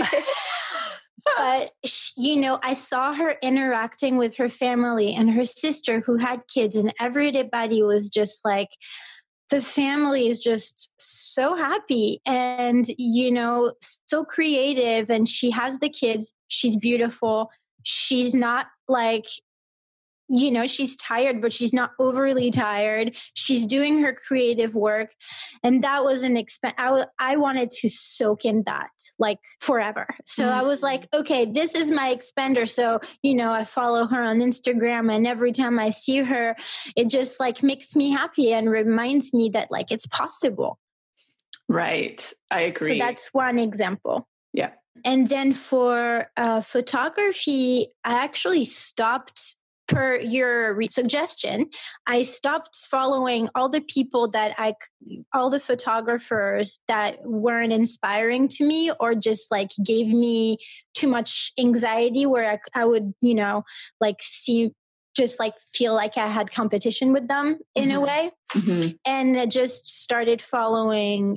But, she, you know, I saw her interacting with her family and her sister who had kids and everybody was just like, the family is just so happy and, you know, so creative. And she has the kids. She's beautiful. She's not like, you know, she's tired, but she's not overly tired. She's doing her creative work. And that was an exp- I, w- I wanted to soak in that like forever. So mm-hmm. I was like, okay, this is my expander. So, you know, I follow her on Instagram and every time I see her, it just like makes me happy and reminds me that like it's possible. Right. I agree. So that's one example. Yeah. And then for uh, photography, I actually stopped per your re- suggestion, I stopped following all the people that I, all the photographers that weren't inspiring to me or just like gave me too much anxiety where I, I would, you know, like see, just like feel like I had competition with them in mm-hmm. a way. Mm-hmm. And I just started following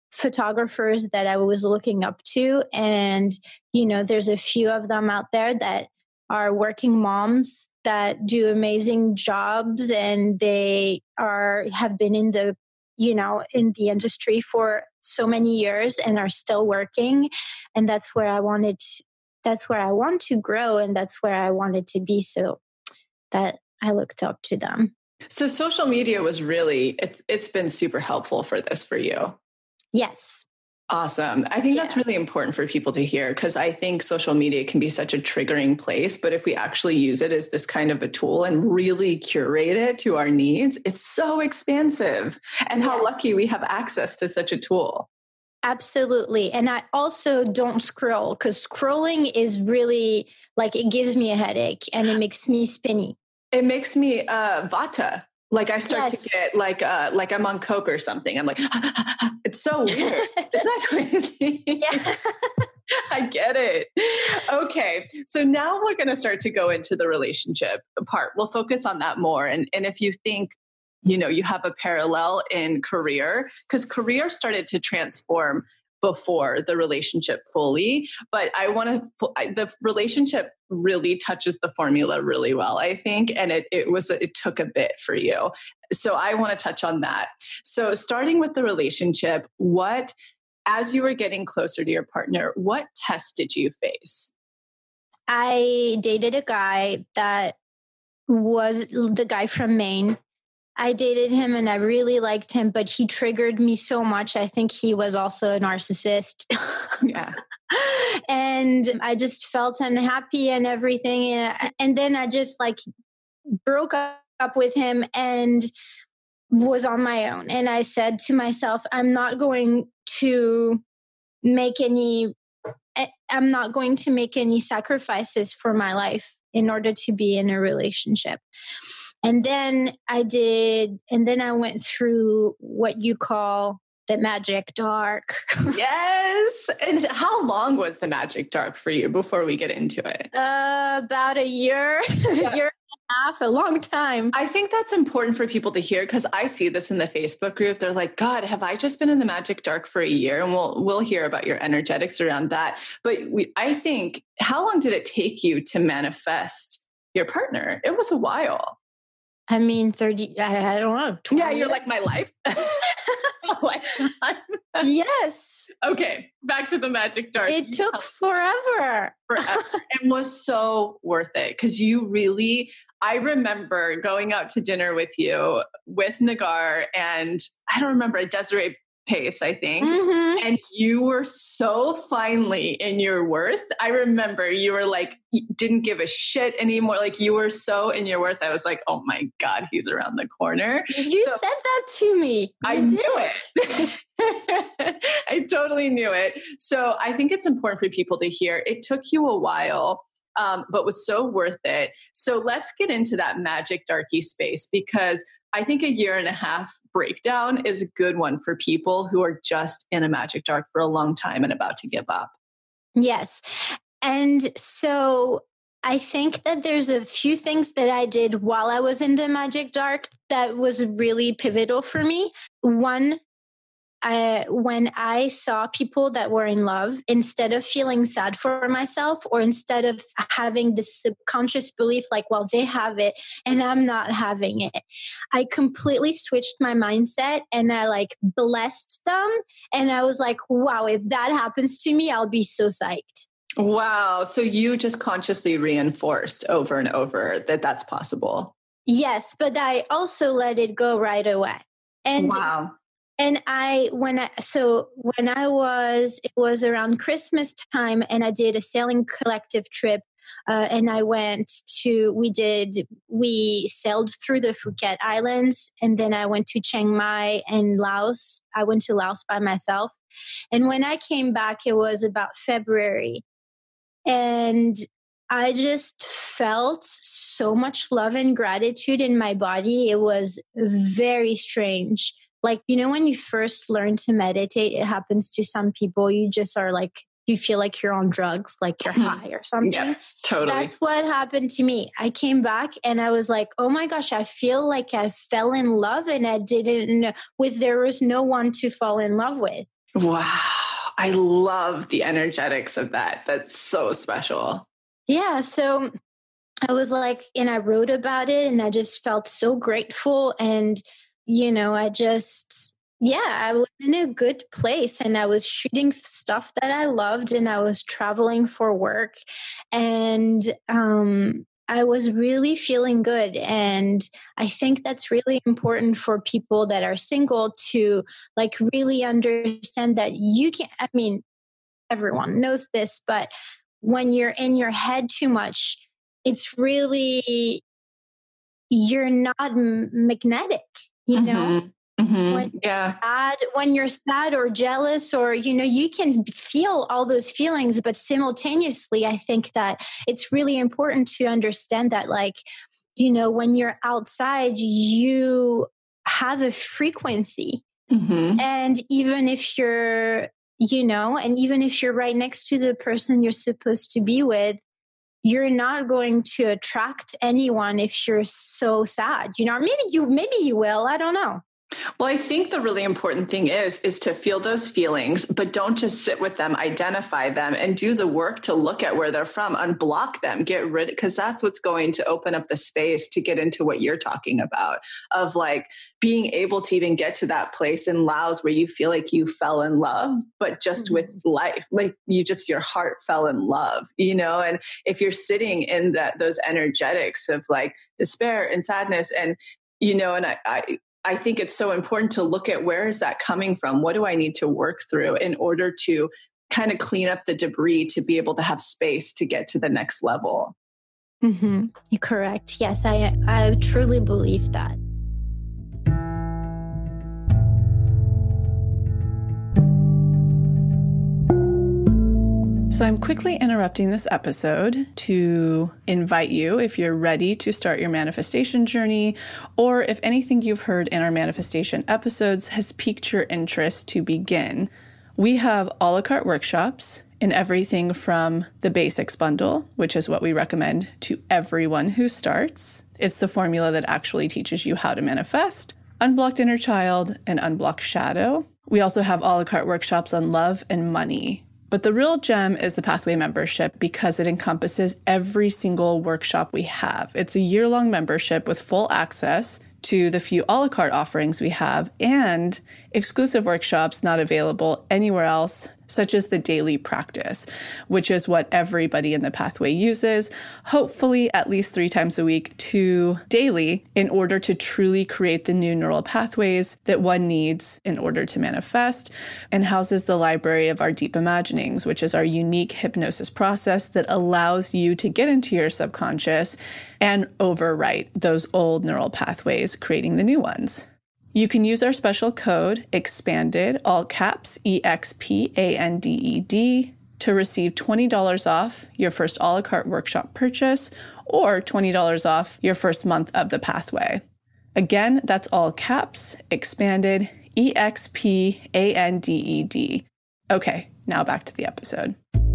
photographers that I was looking up to. And, you know, there's a few of them out there that are working moms that do amazing jobs, and they are, have been in the, you know, in the industry for so many years and are still working. And that's where I wanted to, that's where I want to grow. And that's where I wanted to be. So that I looked up to them. So social media was really, it's, it's been super helpful for this for you. Yes. Awesome. I think Yeah. that's really important for people to hear, because I think social media can be such a triggering place, but if we actually use it as this kind of a tool and really curate it to our needs, it's so expansive. And how Yes. lucky we have access to such a tool. Absolutely. And I also don't scroll, because scrolling is really like, it gives me a headache and it makes me spinny. It makes me uh, vata. Like I start Yes. to get like, uh, like I'm on coke or something. I'm like, it's so weird. Isn't that crazy? Yeah. I get it. Okay. So now we're going to start to go into the relationship part. We'll focus on that more. And, and if you think, you know, you have a parallel in career, because career started to transform before the relationship fully, but I want to, the relationship really touches the formula really well, I think. And it, it was, it took a bit for you. So I want to touch on that. So starting with the relationship, what, as you were getting closer to your partner, what test did you face? I dated a guy that was the guy from Maine. I dated him and I really liked him, but he triggered me so much. I think he was also a narcissist. Yeah. And I just felt unhappy and everything. And, and then I just like broke up with him and was on my own. And I said to myself, I'm not going to make any, I'm not going to make any sacrifices for my life in order to be in a relationship. And then I did, and then I went through what you call the magic dark. Yes. And how long was the magic dark for you before we get into it? Uh, about a year, Yeah. a year and a half, a long time. I think that's important for people to hear, because I see this in the Facebook group. They're like, God, have I just been in the magic dark for a year? And we'll, we'll hear about your energetics around that. But we, I think, how long did it take you to manifest your partner? It was a while. I mean, thirty, I, I don't know. Yeah, you're like my life. Lifetime. Yes. Okay, back to the magic dark. It took forever. Forever and was so worth it, because you really, I remember going out to dinner with you with Nagar and I don't remember, Desiree Pace, I think. Mm-hmm. And you were so finely in your worth. I remember you were like, didn't give a shit anymore. Like you were so in your worth. I was like, oh my God, he's around the corner. You So- said that to me. I You knew did. it. I totally knew it. So I think it's important for people to hear. It took you a while, um, but was so worth it. So let's get into that magic darky space, because I think a year and a half breakdown is a good one for people who are just in a magic dark for a long time and about to give up. Yes. And so I think that there's a few things that I did while I was in the magic dark that was really pivotal for me. One, I, when I saw people that were in love, instead of feeling sad for myself, or instead of having this subconscious belief like, well, they have it and I'm not having it, I completely switched my mindset and I like blessed them. And I was like, wow, if that happens to me, I'll be so psyched. Wow. So you just consciously reinforced over and over that that's possible. Yes, but I also let it go right away. And wow. And I, when I, so when I was, it was around Christmas time and I did a sailing collective trip uh, and I went to, we did, we sailed through the Phuket Islands and then I went to Chiang Mai and Laos. I went to Laos by myself. And when I came back, it was about February and I just felt so much love and gratitude in my body. It was very strange. Like, you know, when you first learn to meditate, it happens to some people. You just are like, you feel like you're on drugs, like you're high or something. Yeah, totally. That's what happened to me. I came back and I was like, oh my gosh, I feel like I fell in love and I didn't know with, there was no one to fall in love with. Wow. I love the energetics of that. That's so special. Yeah. So I was like, and I wrote about it and I just felt so grateful. And, you know, I just, yeah, I was in a good place and I was shooting stuff that I loved and I was traveling for work and um, I was really feeling good. And I think that's really important for people that are single to like really understand that you can, I mean, everyone knows this, but when you're in your head too much, it's really, you're not m- magnetic, you know? Mm-hmm. Mm-hmm. When, yeah. you're sad, when you're sad or jealous or, you know, you can feel all those feelings, but simultaneously, I think that it's really important to understand that, like, you know, when you're outside, you have a frequency. Mm-hmm. And even if you're, you know, and even if you're right next to the person you're supposed to be with, you're not going to attract anyone if you're so sad. You know, maybe you, maybe you will. I don't know. Well, I think the really important thing is, is to feel those feelings, but don't just sit with them, identify them and do the work to look at where they're from, unblock them, get rid, because that's what's going to open up the space to get into what you're talking about of like being able to even get to that place in Laos where you feel like you fell in love, but just mm-hmm. with life, like you just, your heart fell in love, you know? And if you're sitting in that, those energetics of like despair and sadness and, you know, and I, I I think it's so important to look at where is that coming from? What do I need to work through in order to kind of clean up the debris to be able to have space to get to the next level? Mm-hmm. You're correct. Yes, I I truly believe that. So I'm quickly interrupting this episode to invite you, if you're ready to start your manifestation journey, or if anything you've heard in our manifestation episodes has piqued your interest to begin. We have a la carte workshops in everything from the basics bundle, which is what we recommend to everyone who starts. It's the formula that actually teaches you how to manifest, unblocked inner child, and unblocked shadow. We also have a la carte workshops on love and money. But the real gem is the Pathway membership because it encompasses every single workshop we have. It's a year-long membership with full access to the few a la carte offerings we have and exclusive workshops not available anywhere else, such as the daily practice, which is what everybody in the Pathway uses, hopefully at least three times a week to daily in order to truly create the new neural pathways that one needs in order to manifest, and houses the library of our deep imaginings, which is our unique hypnosis process that allows you to get into your subconscious and overwrite those old neural pathways, creating the new ones. You can use our special code EXPANDED, all caps, E X P A N D E D, to receive twenty dollars off your first a la carte workshop purchase or twenty dollars off your first month of the Pathway. Again, that's all caps, EXPANDED, E X P A N D E D. Okay, now back to the episode.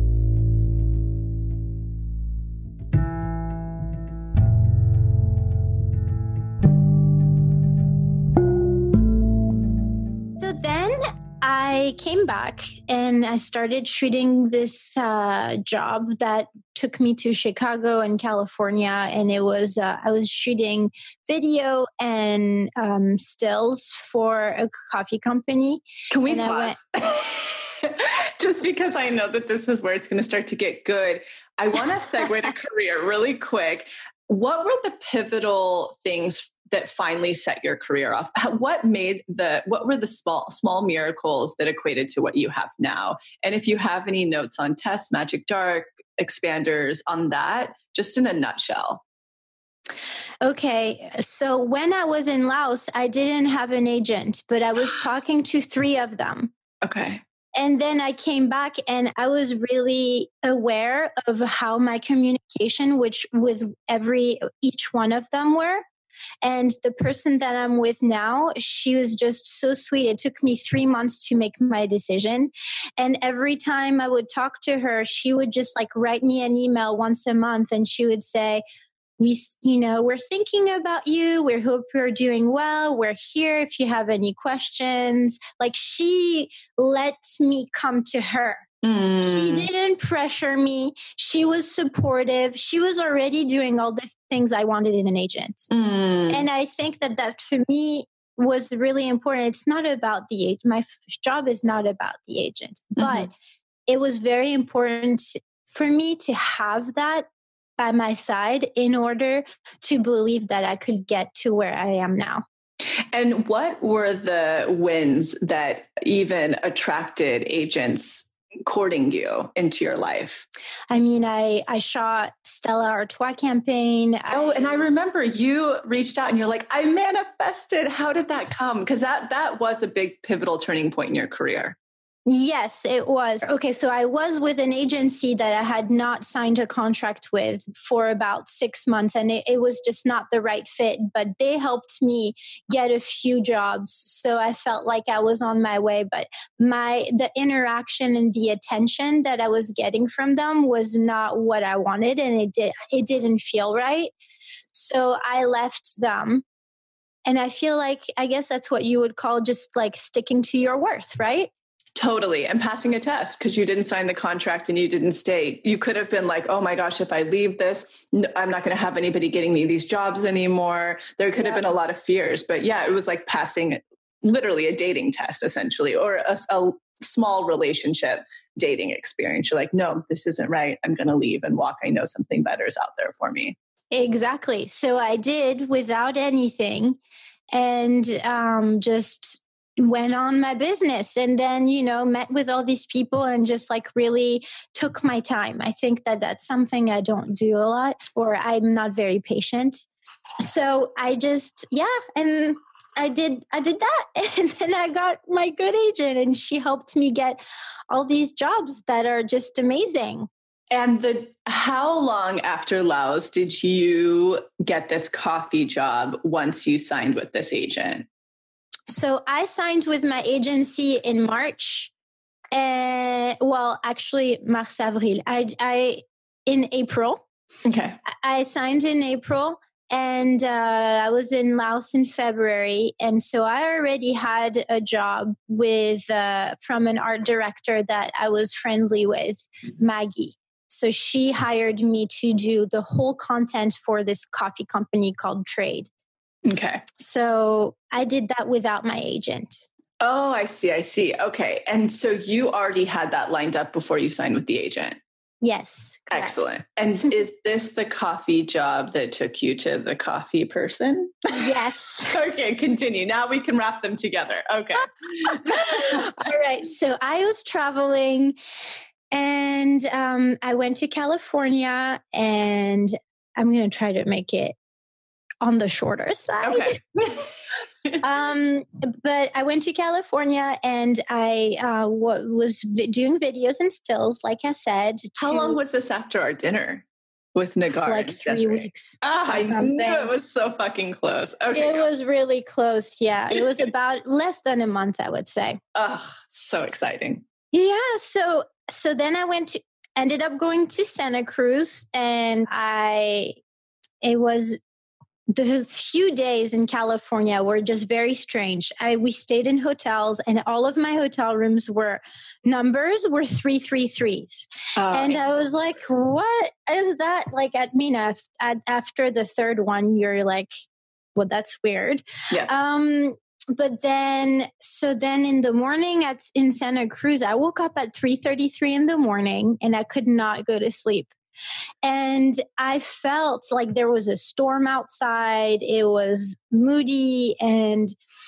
I came back and I started shooting this uh, job that took me to Chicago and California. And it was, uh, I was shooting video and um, stills for a coffee company. Can we and pause? Went- Just because I know that this is where it's going to start to get good. I want to segue to career really quick. What were the pivotal things that finally set your career off? What made the, what were the small, small miracles that equated to what you have now? And if you have any notes on Tess, Magic Dark, expanders on that, just in a nutshell. Okay. So when I was in Laos, I didn't have an agent, but I was talking to three of them. Okay. And then I came back and I was really aware of how my communication, which with every, each one of them were. And the person that I'm with now, she was just so sweet. It took me three months to make my decision. And every time I would talk to her, she would just like write me an email once a month and she would say, we, you know, we're thinking about you. We hope you're doing well. We're here if you have any questions. Like, she lets me come to her. Mm. She didn't pressure me. She was supportive. She was already doing all the things I wanted in an agent. Mm. And I think that that for me was really important. It's not about the agent. My job is not about the agent, but mm-hmm. it was very important for me to have that by my side in order to believe that I could get to where I am now. And what were the wins that even attracted agents courting you into your life? I mean, I, I shot Stella Artois campaign. Oh, I, and I remember you reached out and you're like, I manifested. How did that come? Because that, that was a big pivotal turning point in your career. Yes, it was. Okay, so I was with an agency that I had not signed a contract with for about six months, and it, it was just not the right fit, but they helped me get a few jobs. So I felt like I was on my way, but my the interaction and the attention that I was getting from them was not what I wanted, and it did it didn't feel right. So I left them. And I feel like, I guess that's what you would call just like sticking to your worth, right? Totally. And passing a test because you didn't sign the contract and you didn't stay. You could have been like, oh my gosh, if I leave this, I'm not going to have anybody getting me these jobs anymore. There could yeah. have been a lot of fears. But yeah, it was like passing literally a dating test, essentially, or a, a small relationship dating experience. You're like, no, this isn't right. I'm going to leave and walk. I know something better is out there for me. Exactly. So I did without anything and um, just went on my business, and then, you know, met with all these people and just like really took my time. I think that that's something I don't do a lot, or I'm not very patient. So I just, yeah. And I did, I did that. And then I got my good agent, and she helped me get all these jobs that are just amazing. And the how long after Laos did you get this coffee job once you signed with this agent? So I signed with my agency in March. Uh, well, actually, Mars Avril. I, I in April. Okay. I signed in April, and uh, I was in Laos in February, and so I already had a job with uh, from an art director that I was friendly with, Maggie. So she hired me to do the whole content for this coffee company called Trade. Okay. So I did that without my agent. Oh, I see. I see. Okay. And so you already had that lined up before you signed with the agent. Yes. Correct. Excellent. And is this the coffee job that took you to the coffee person? Yes. Okay. Continue. Now we can wrap them together. Okay. All right. So I was traveling, and um, I went to California, and I'm going to try to make it on the shorter side. Okay. um, but I went to California, and I uh, w- was vi- doing videos and stills, like I said. How to, long was this after our dinner with Nagar? Like three Desiree? weeks. Ah, I knew it was so fucking close. Okay, it go. was really close. Yeah, it was about less than a month, I would say. Oh, so exciting. Yeah. So, so then I went to, ended up going to Santa Cruz, and I, it was, the few days in California were just very strange. I, we stayed in hotels, and all of my hotel rooms were numbers were three, three, threes. Oh, and yeah. I was like, what is that? Like at Mina, at, after the third one, you're like, well, that's weird. Yeah. Um, but then, so then in the morning at, in Santa Cruz, I woke up at three thirty-three in the morning, and I could not go to sleep. And I felt like there was a storm outside. It was moody. And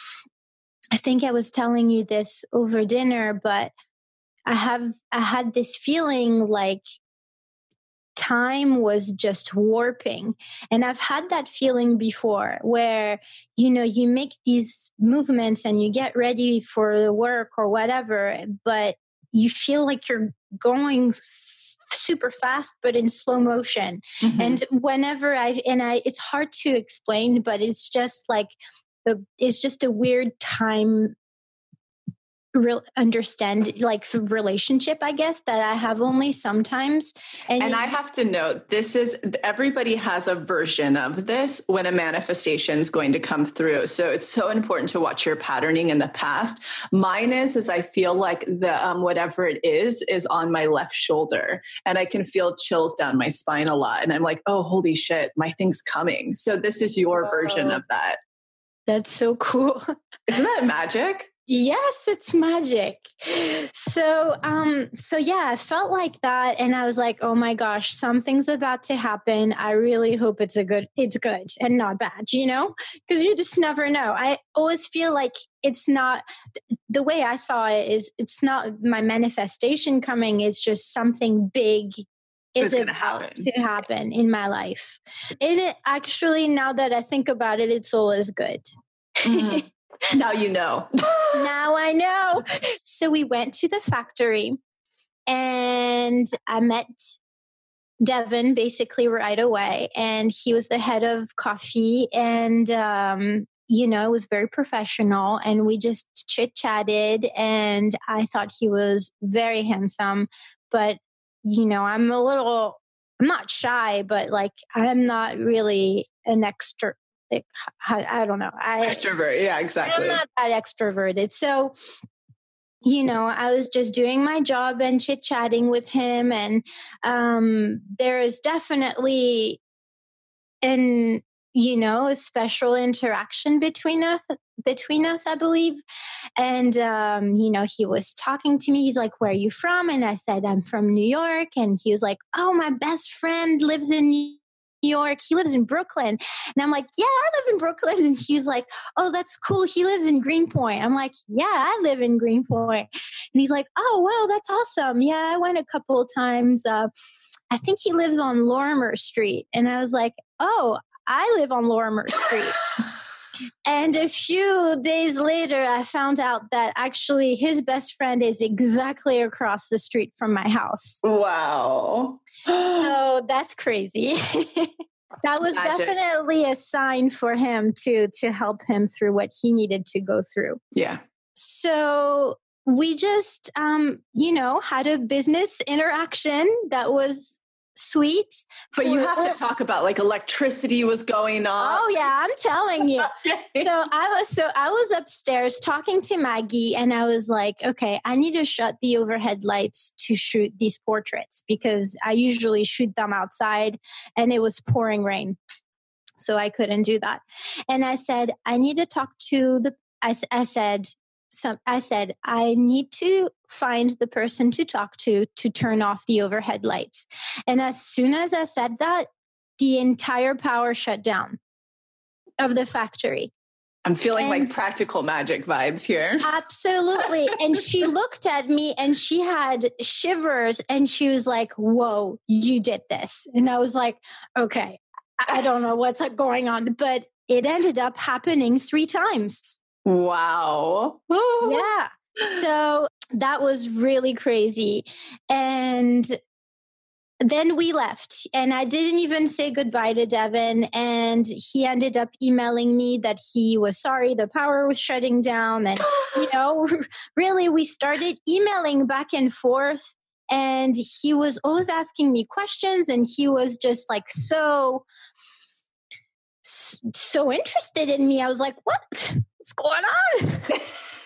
I think I was telling you this over dinner, but I have, I had this feeling like time was just warping. And I've had that feeling before where, you know, you make these movements and you get ready for the work or whatever, but you feel like you're going super fast, but in slow motion. Mm-hmm. And whenever I, and I, it's hard to explain, but it's just like, the, it's just a weird time real understand like relationship, I guess, that I have only sometimes. And, and I have to note, this is, everybody has a version of this when a manifestation is going to come through. So it's so important to watch your patterning in the past. Mine is, is I feel like the, um, whatever it is, is on my left shoulder, and I can feel chills down my spine a lot. And I'm like, oh, holy shit, my thing's coming. So this is your oh, version of that. That's so cool. Isn't that magic? Yes, it's magic. So, um, so yeah, I felt like that. And I was like, oh my gosh, something's about to happen. I really hope it's a good, it's good and not bad, you know, because you just never know. I always feel like it's not, the way I saw it is it's not my manifestation coming. It's just something big is about happen. to happen in my life. And it actually, now that I think about it, it's always good. Mm-hmm. Now you know. Now I know. So we went to the factory and I met Devin basically right away. And he was the head of coffee. And, um, you know, it was very professional. And we just chit-chatted. And I thought he was very handsome. But, you know, I'm a little, I'm not shy, but like, I'm not really an extrovert. Like, I, I don't know. I, Extrovert. Yeah, exactly. I'm not that extroverted. So, you know, I was just doing my job and chit chatting with him. And um, there is definitely an, you know, a special interaction between us, between us, I believe. And, um, you know, he was talking to me. He's like, where are you from? And I said, I'm from New York. And he was like, oh, my best friend lives in New York. New York. He lives in Brooklyn. And I'm like, yeah, I live in Brooklyn. And he's like, oh, that's cool. He lives in Greenpoint. I'm like, yeah, I live in Greenpoint. And he's like, oh, wow, that's awesome. Yeah, I went a couple of times. Uh, I think he lives on Lorimer Street. And I was like, oh, I live on Lorimer Street. And a few days later, I found out that actually his best friend is exactly across the street from my house. Wow. So that's crazy. That was Magic. Definitely a sign for him to, to help him through what he needed to go through. Yeah. So we just, um, you know, had a business interaction that was sweet. But you have to talk about like electricity was going on. Oh yeah, I'm telling you. Okay. So I was so I was upstairs talking to Maggie, and I was like, okay, I need to shut the overhead lights to shoot these portraits because I usually shoot them outside, and it was pouring rain. So I couldn't do that. And I said, I need to talk to the I, I said Some, I said, I need to find the person to talk to to turn off the overhead lights. And as soon as I said that, the entire power shut down of the factory. I'm feeling and like practical magic vibes here. Absolutely. And she looked at me and she had shivers and she was like, whoa, you did this. And I was like, okay, I don't know what's going on, but it ended up happening three times. Wow. Yeah. So that was really crazy. And then we left and I didn't even say goodbye to Devin. And he ended up emailing me that he was sorry the power was shutting down. And, you know, really, we started emailing back and forth. And he was always asking me questions. And he was just like so, so interested in me. I was like, what? What's going on?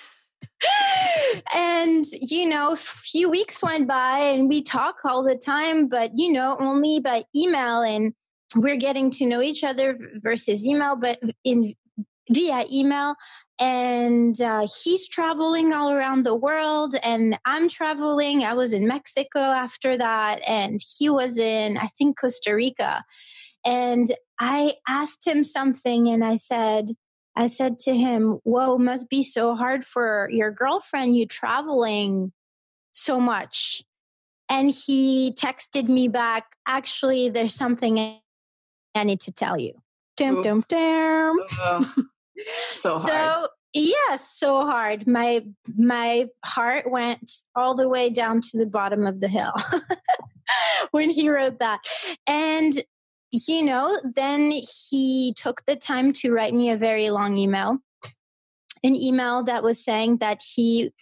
And, you know, a few weeks went by and we talk all the time, but, you know, only by email, and we're getting to know each other versus email, but in via email. And uh, he's traveling all around the world and I'm traveling. I was in Mexico after that. And he was in, I think, Costa Rica. And I asked him something and I said, I said to him, whoa, must be so hard for your girlfriend, you traveling so much. And he texted me back, actually, there's something I need to tell you. Dum, dum, dum. Uh, so hard. So, yeah, so hard. My, my heart went all the way down to the bottom of the hill when he wrote that. And you know, then he took the time to write me a very long email, an email that was saying that he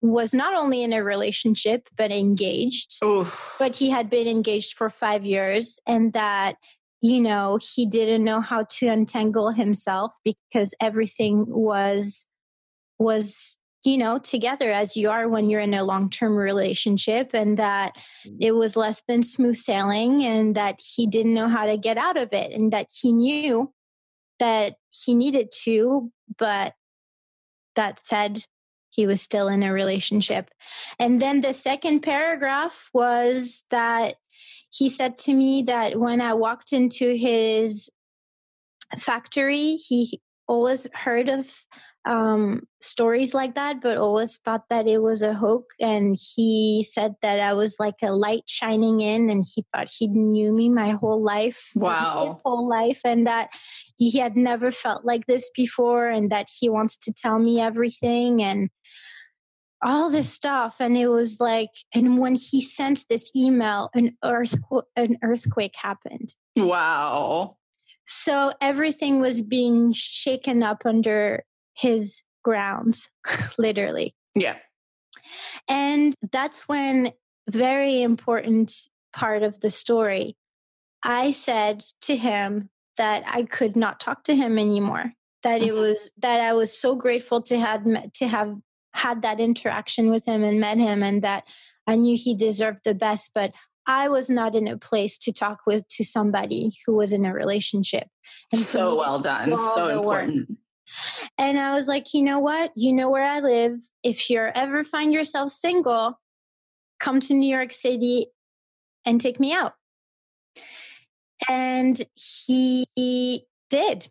was not only in a relationship, but engaged. Oof. But he had been engaged for five years and that, you know, he didn't know how to untangle himself because everything was, was, you know, together as you are when you're in a long-term relationship, and that it was less than smooth sailing, and that he didn't know how to get out of it, and that he knew that he needed to, but that said, he was still in a relationship. And then the second paragraph was that he said to me that when I walked into his factory, he always heard of um, stories like that, but always thought that it was a hoax. And he said that I was like a light shining in, and he thought he knew me my whole life. Wow. His whole life. And that he had never felt like this before, and that he wants to tell me everything and all this stuff. And it was like, and when he sent this email, an earthquake, an earthquake happened. Wow. So everything was being shaken up under his grounds, literally. Yeah. And that's when, very important part of the story, I said to him that I could not talk to him anymore. That mm-hmm. it was, that I was so grateful to have, to have had that interaction with him and met him, and that I knew he deserved the best, but I was not in a place to talk with to somebody who was in a relationship. And so, so well done. So important. Work. And I was like, you know what? You know where I live. If you ever find yourself single, come to New York City and take me out. And he did.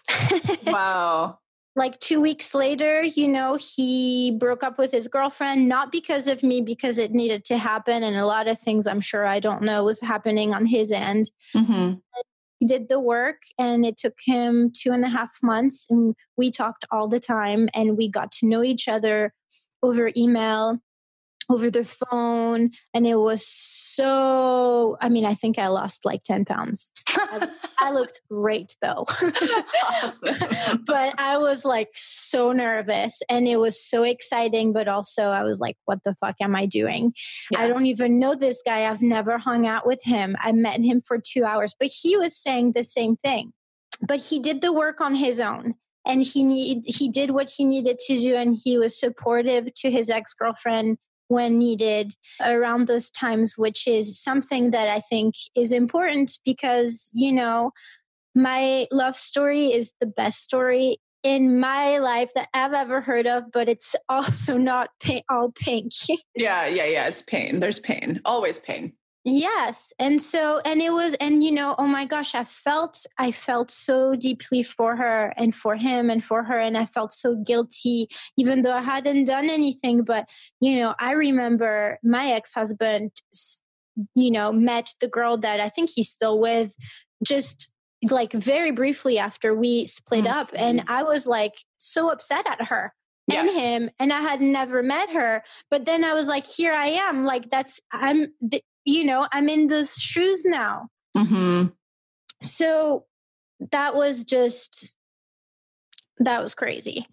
Wow. Like two weeks later, you know, he broke up with his girlfriend, not because of me, because it needed to happen. And a lot of things I'm sure I don't know was happening on his end. Mm-hmm. He did the work, and it took him two and a half months. And we talked all the time, and we got to know each other over email, over the phone. And it was so, I mean, I think I lost like ten pounds. I, I looked great though. Awesome. But I was like so nervous, and it was so exciting. But also I was like, what the fuck am I doing? Yeah. I don't even know this guy. I've never hung out with him. I met him for two hours, but he was saying the same thing. But he did the work on his own. And he need, he did what he needed to do. And he was supportive to his ex-girlfriend when needed around those times, which is something that I think is important because, you know, my love story is the best story in my life that I've ever heard of, but it's also not pay- all pink. yeah, yeah, yeah. It's pain. There's pain. Always pain. Yes. And so, and it was, and you know, oh my gosh, I felt, I felt so deeply for her and for him and for her. And I felt so guilty, even though I hadn't done anything. But, you know, I remember my ex-husband, you know, met the girl that I think he's still with just like very briefly after we split mm-hmm. up. And I was like so upset at her. Yeah. And him, and I had never met her. But then I was like, here I am. Like, that's, I'm, th- you know, I'm in those shoes now. Mm-hmm. So that was just, that was crazy.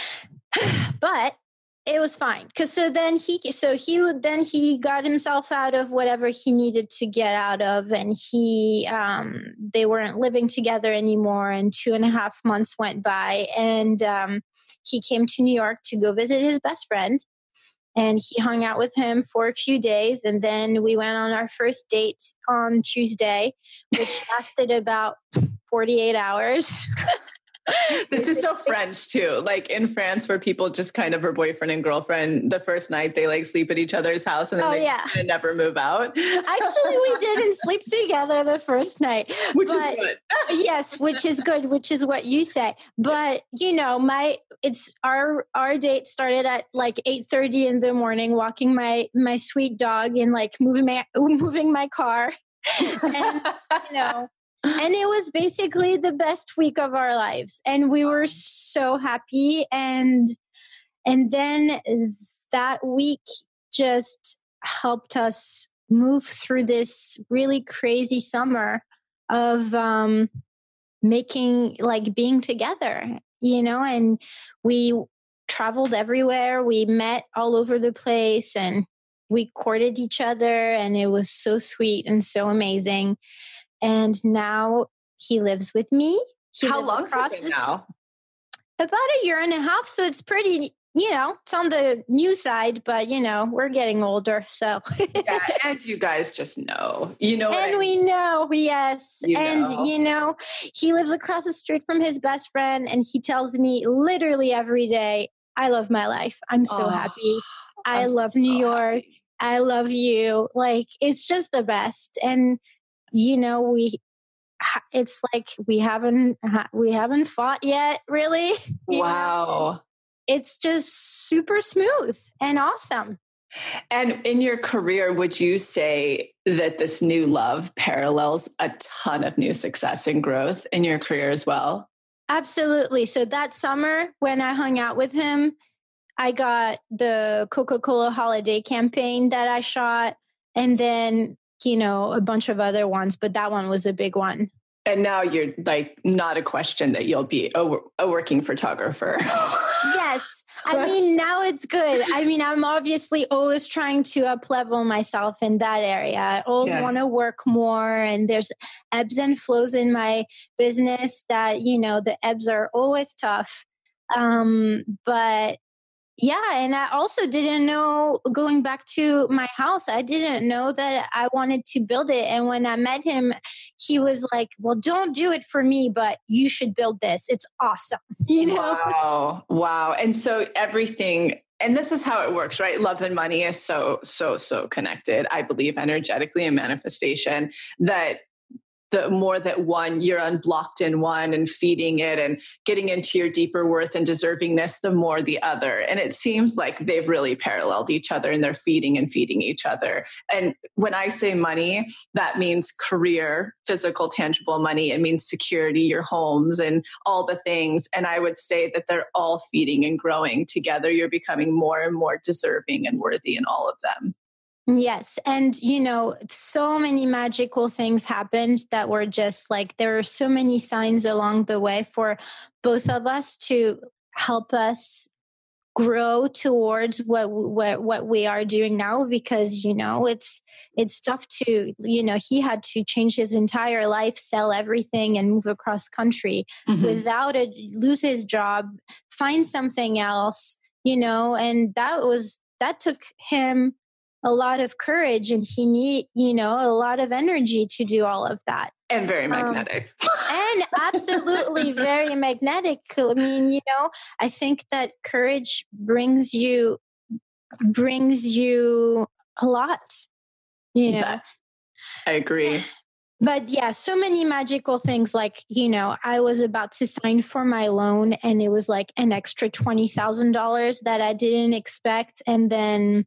But it was fine. Cause so then he, so he would, then he got himself out of whatever he needed to get out of. And he, um, they weren't living together anymore. And two and a half months went by, and, um, he came to New York to go visit his best friend, and he hung out with him for a few days. And then we went on our first date on Tuesday, which lasted about forty-eight hours. This is so French too. Like in France, where people just kind of are boyfriend and girlfriend. The first night they like sleep at each other's house, and then oh, they yeah. kind of never move out. Actually, we didn't sleep together the first night, which but, is good. Yes, which is good, which is what you say. But you know, my it's our our date started at like eight thirty in the morning, walking my my sweet dog and like moving my moving my car, and you know. And it was basically the best week of our lives. And we were so happy. And, and then that week just helped us move through this really crazy summer of, um, making, like being together, you know, and we traveled everywhere. We met all over the place and we courted each other, and it was so sweet and so amazing. And now he lives with me. He How lives long across has it the- been now? About a year and a half. So it's pretty, you know, it's on the new side, but you know, we're getting older. So Yeah, and you guys just know, you know, what and I we mean? know, yes. You and know. you know, he lives across the street from his best friend, and he tells me literally every day, I love my life. I'm so Oh, happy. I I'm love so New York. happy. I love you. Like, it's just the best. And, you know, we, it's like we haven't, we haven't fought yet, really. You Wow. know? It's just super smooth and awesome. And in your career, would you say that this new love parallels a ton of new success and growth in your career as well? Absolutely. So that summer when I hung out with him, I got the Coca-Cola holiday campaign that I shot, and then, you know, a bunch of other ones, but that one was a big one. And now you're like, not a question that you'll be a, a working photographer. Yes. I mean, now it's good. I mean, I'm obviously always trying to up level myself in that area. I always Yeah. want to work more, and there's ebbs and flows in my business that, you know, the ebbs are always tough. Um, but yeah, and I also didn't know, going back to my house, I didn't know that I wanted to build it. And when I met him, he was like, well, don't do it for me, but you should build this. It's awesome. You know? Wow. Wow. And so everything, and this is how it works, right? Love and money is so, so, so connected, I believe, energetically in manifestation, that the more that one, you're unblocked in one and feeding it and getting into your deeper worth and deservingness, the more the other. And it seems like they've really paralleled each other, and they're feeding and feeding each other. And when I say money, that means career, physical, tangible money. It means security, your homes and all the things. And I would say that they're all feeding and growing together. You're becoming more and more deserving and worthy in all of them. Yes. And, you know, so many magical things happened that were just like, there are so many signs along the way for both of us to help us grow towards what, what, what we are doing now, because, you know, it's, it's tough to, you know, he had to change his entire life, sell everything and move across country mm-hmm. without it, lose his job, find something else, you know, and that was, that took him a lot of courage, and he need, you know, a lot of energy to do all of that. And very magnetic. Um, and absolutely very magnetic. I mean, you know, I think that courage brings you, brings you a lot, you know. That, I agree. But yeah, so many magical things. Like, you know, I was about to sign for my loan, and it was like an extra twenty thousand dollars that I didn't expect. And then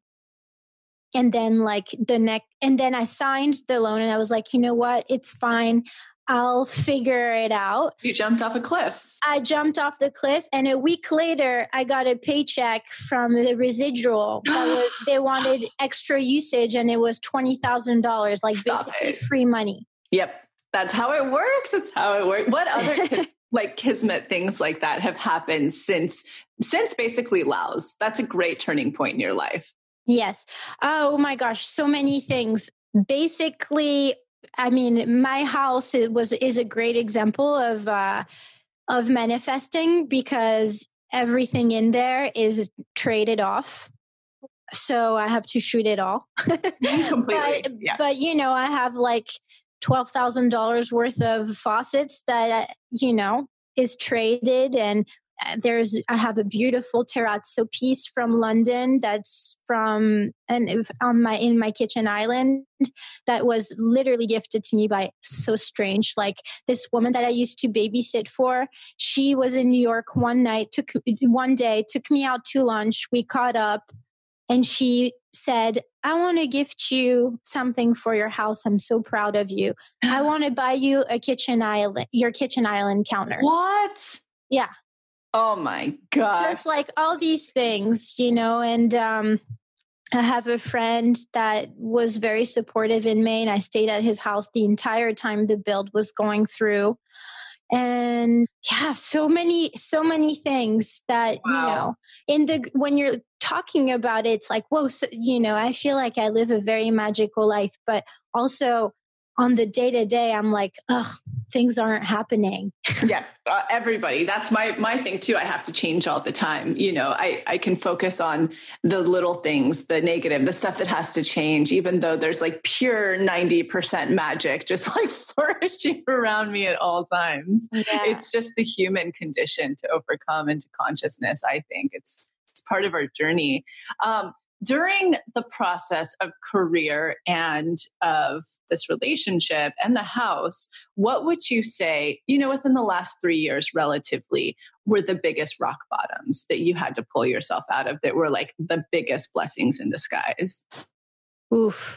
And then like the next, and then I signed the loan, and I was like, you know what? It's fine. I'll figure it out. You jumped off a cliff. I jumped off the cliff, and a week later I got a paycheck from the residual. That was, they wanted extra usage, and it was twenty thousand dollars, like Stop basically it. free money. Yep. That's how it works. That's how it works. What other like kismet things like that have happened since, since basically Laos? That's a great turning point in your life. Yes. Oh my gosh. So many things. Basically, I mean, my house it was is a great example of uh, of manifesting, because everything in there is traded off. So I have to shoot it all. Completely. But, yeah. but, you know, I have like twelve thousand dollars worth of faucets that, you know, is traded, and there's, I have a beautiful terrazzo piece from London that's from, and on my, in my kitchen island that was literally gifted to me by, so strange. Like this woman that I used to babysit for, she was in New York one night, took one day, took me out to lunch. We caught up, and she said, I want to gift you something for your house. I'm so proud of you. I want to buy you a kitchen island, your kitchen island counter. What? Yeah. Oh my God. Just like all these things, you know, and um, I have a friend that was very supportive in Maine. I stayed at his house the entire time the build was going through. And yeah, so many, so many things that, wow. you know, in the, when you're talking about it, it's like, whoa, so, you know, I feel like I live a very magical life, but also on the day to day, I'm like, ugh, things aren't happening. Yeah, uh, everybody. That's my my thing too. I have to change all the time. You know, I, I can focus on the little things, the negative, the stuff that has to change, even though there's like pure ninety percent magic just like flourishing around me at all times. Yeah. It's just the human condition to overcome into consciousness. I think it's it's part of our journey. Um, During the process of career and of this relationship and the house, what would you say, you know, within the last three years relatively, were the biggest rock bottoms that you had to pull yourself out of that were like the biggest blessings in disguise? Oof.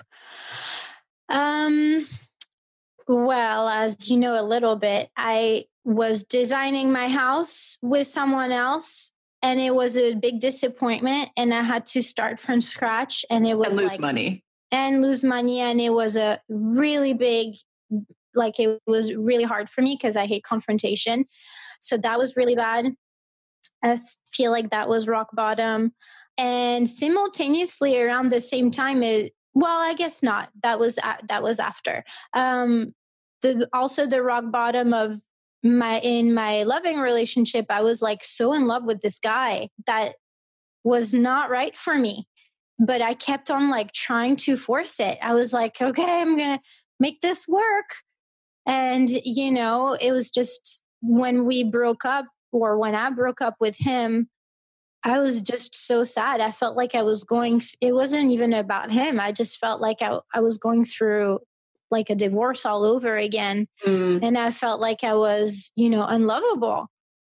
Um, well, as you know, a little bit, I was designing my house with someone else. And it was a big disappointment, and I had to start from scratch. And it was and lose like, money and lose money, and it was a really big, like it was really hard for me because I hate confrontation. So that was really bad. I feel like that was rock bottom. And simultaneously, around the same time, it well, I guess not. That was that was after. Um, the also the rock bottom of. My in my loving relationship, I was like so in love with this guy that was not right for me, but I kept on like trying to force it. I was like, okay, I'm gonna make this work. And you know, it was just when we broke up, or when I broke up with him, I was just so sad. I felt like I was going, it wasn't even about him. I just felt like I, I was going through like a divorce all over again. Mm. And I felt like I was, you know, unlovable.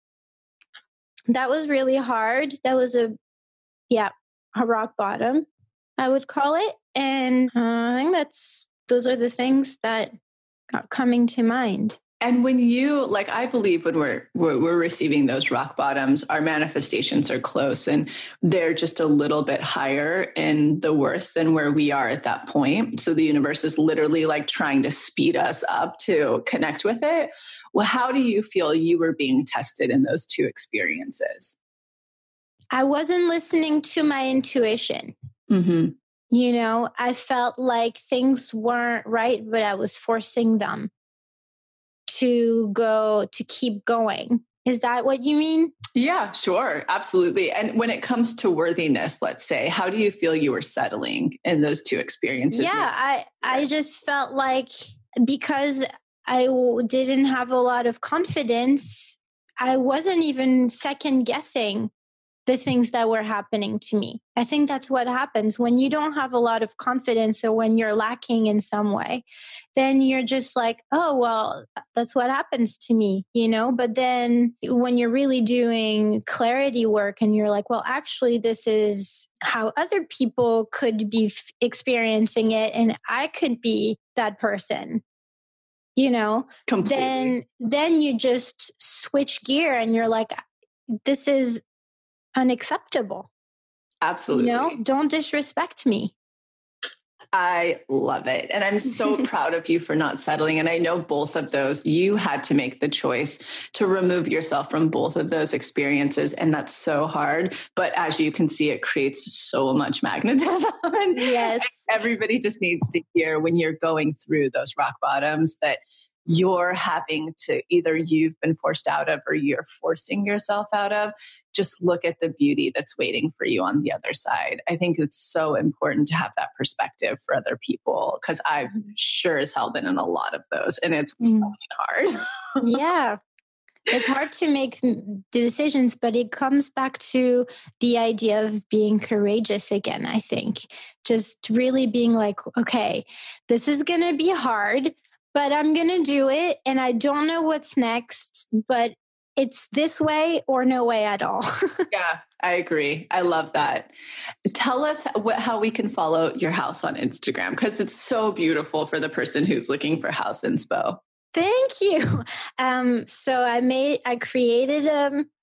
That was really hard. That was a, yeah, a rock bottom, I would call it. And uh, I think that's, those are the things that are coming to mind. And when you, like, I believe when we're, we're we're receiving those rock bottoms, our manifestations are close and they're just a little bit higher in the worth than where we are at that point. So the universe is literally like trying to speed us up to connect with it. Well, how do you feel you were being tested in those two experiences? I wasn't listening to my intuition. Mm-hmm. You know, I felt like things weren't right, but I was forcing them to go, to keep going. Is that what you mean? Yeah, sure. Absolutely. And when it comes to worthiness, let's say, how do you feel you were settling in those two experiences? Yeah, I, I just felt like because I didn't have a lot of confidence, I wasn't even second guessing the things that were happening to me. I think that's what happens when you don't have a lot of confidence, or when you're lacking in some way, then you're just like, oh, well, that's what happens to me, you know? But then when you're really doing clarity work and you're like, well, actually, this is how other people could be f- experiencing it. And I could be that person, you know, Completely. then, then you just switch gear and you're like, this is unacceptable. Absolutely. You know, don't disrespect me. I love it. And I'm so proud of you for not settling. And I know both of those, you had to make the choice to remove yourself from both of those experiences. And that's so hard. But as you can see, it creates so much magnetism. And yes. Everybody just needs to hear when you're going through those rock bottoms that you're having to, either you've been forced out of or you're forcing yourself out of, just look at the beauty that's waiting for you on the other side. I think it's so important to have that perspective for other people, because I've sure as hell been in a lot of those, and it's mm. fucking hard. Yeah. It's hard to make decisions, but it comes back to the idea of being courageous again, I think. Just really being like, okay, this is going to be hard, but I'm going to do it. And I don't know what's next, but it's this way or no way at all. Yeah, I agree. I love that. Tell us what, how we can follow your house on Instagram, because it's so beautiful for the person who's looking for house inspo. Thank you. Um, so I made, I created um,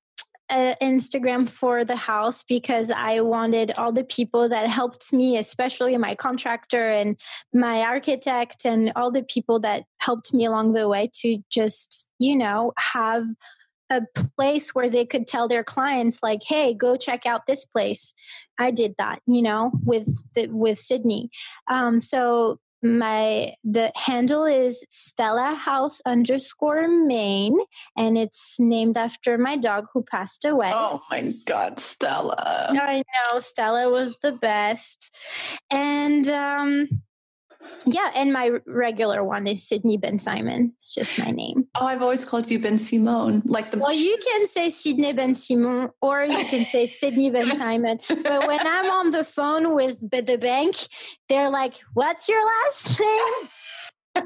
an Instagram for the house because I wanted all the people that helped me, especially my contractor and my architect and all the people that helped me along the way to just, you know, have a place where they could tell their clients like, hey, go check out this place. I did that, you know, with the, with Sydney. Um, so my the handle is Stella House underscore Maine, and it's named after my dog who passed away. Oh my God, Stella. I know, Stella was the best. And um yeah, and my regular one is Sydney Ben Simon. It's just my name. Oh, I've always called you Ben Simone. Like the Well, you can say Sydney Ben Simon or you can say Sydney Ben Simon. But when I'm on the phone with the bank, they're like, what's your last name?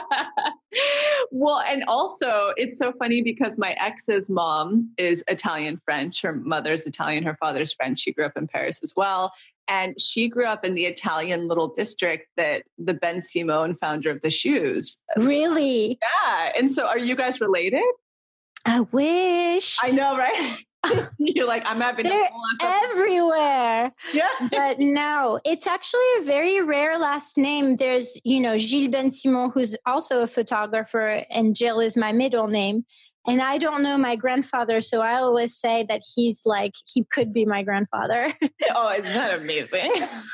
Well, and also it's so funny because my ex's mom is Italian French. Her mother's Italian, her father's French. She grew up in Paris as well. And she grew up in the Italian little district that the Ben Simone, founder of the shoes. Really? Yeah. And so are you guys related? I wish. I know, right? You're like, I'm having They're a everywhere. Yeah. But no, it's actually a very rare last name. There's, you know, Gilles Ben Simon, who's also a photographer, and Jill is my middle name. And I don't know my grandfather, so I always say that he's like, he could be my grandfather. Oh, isn't that amazing?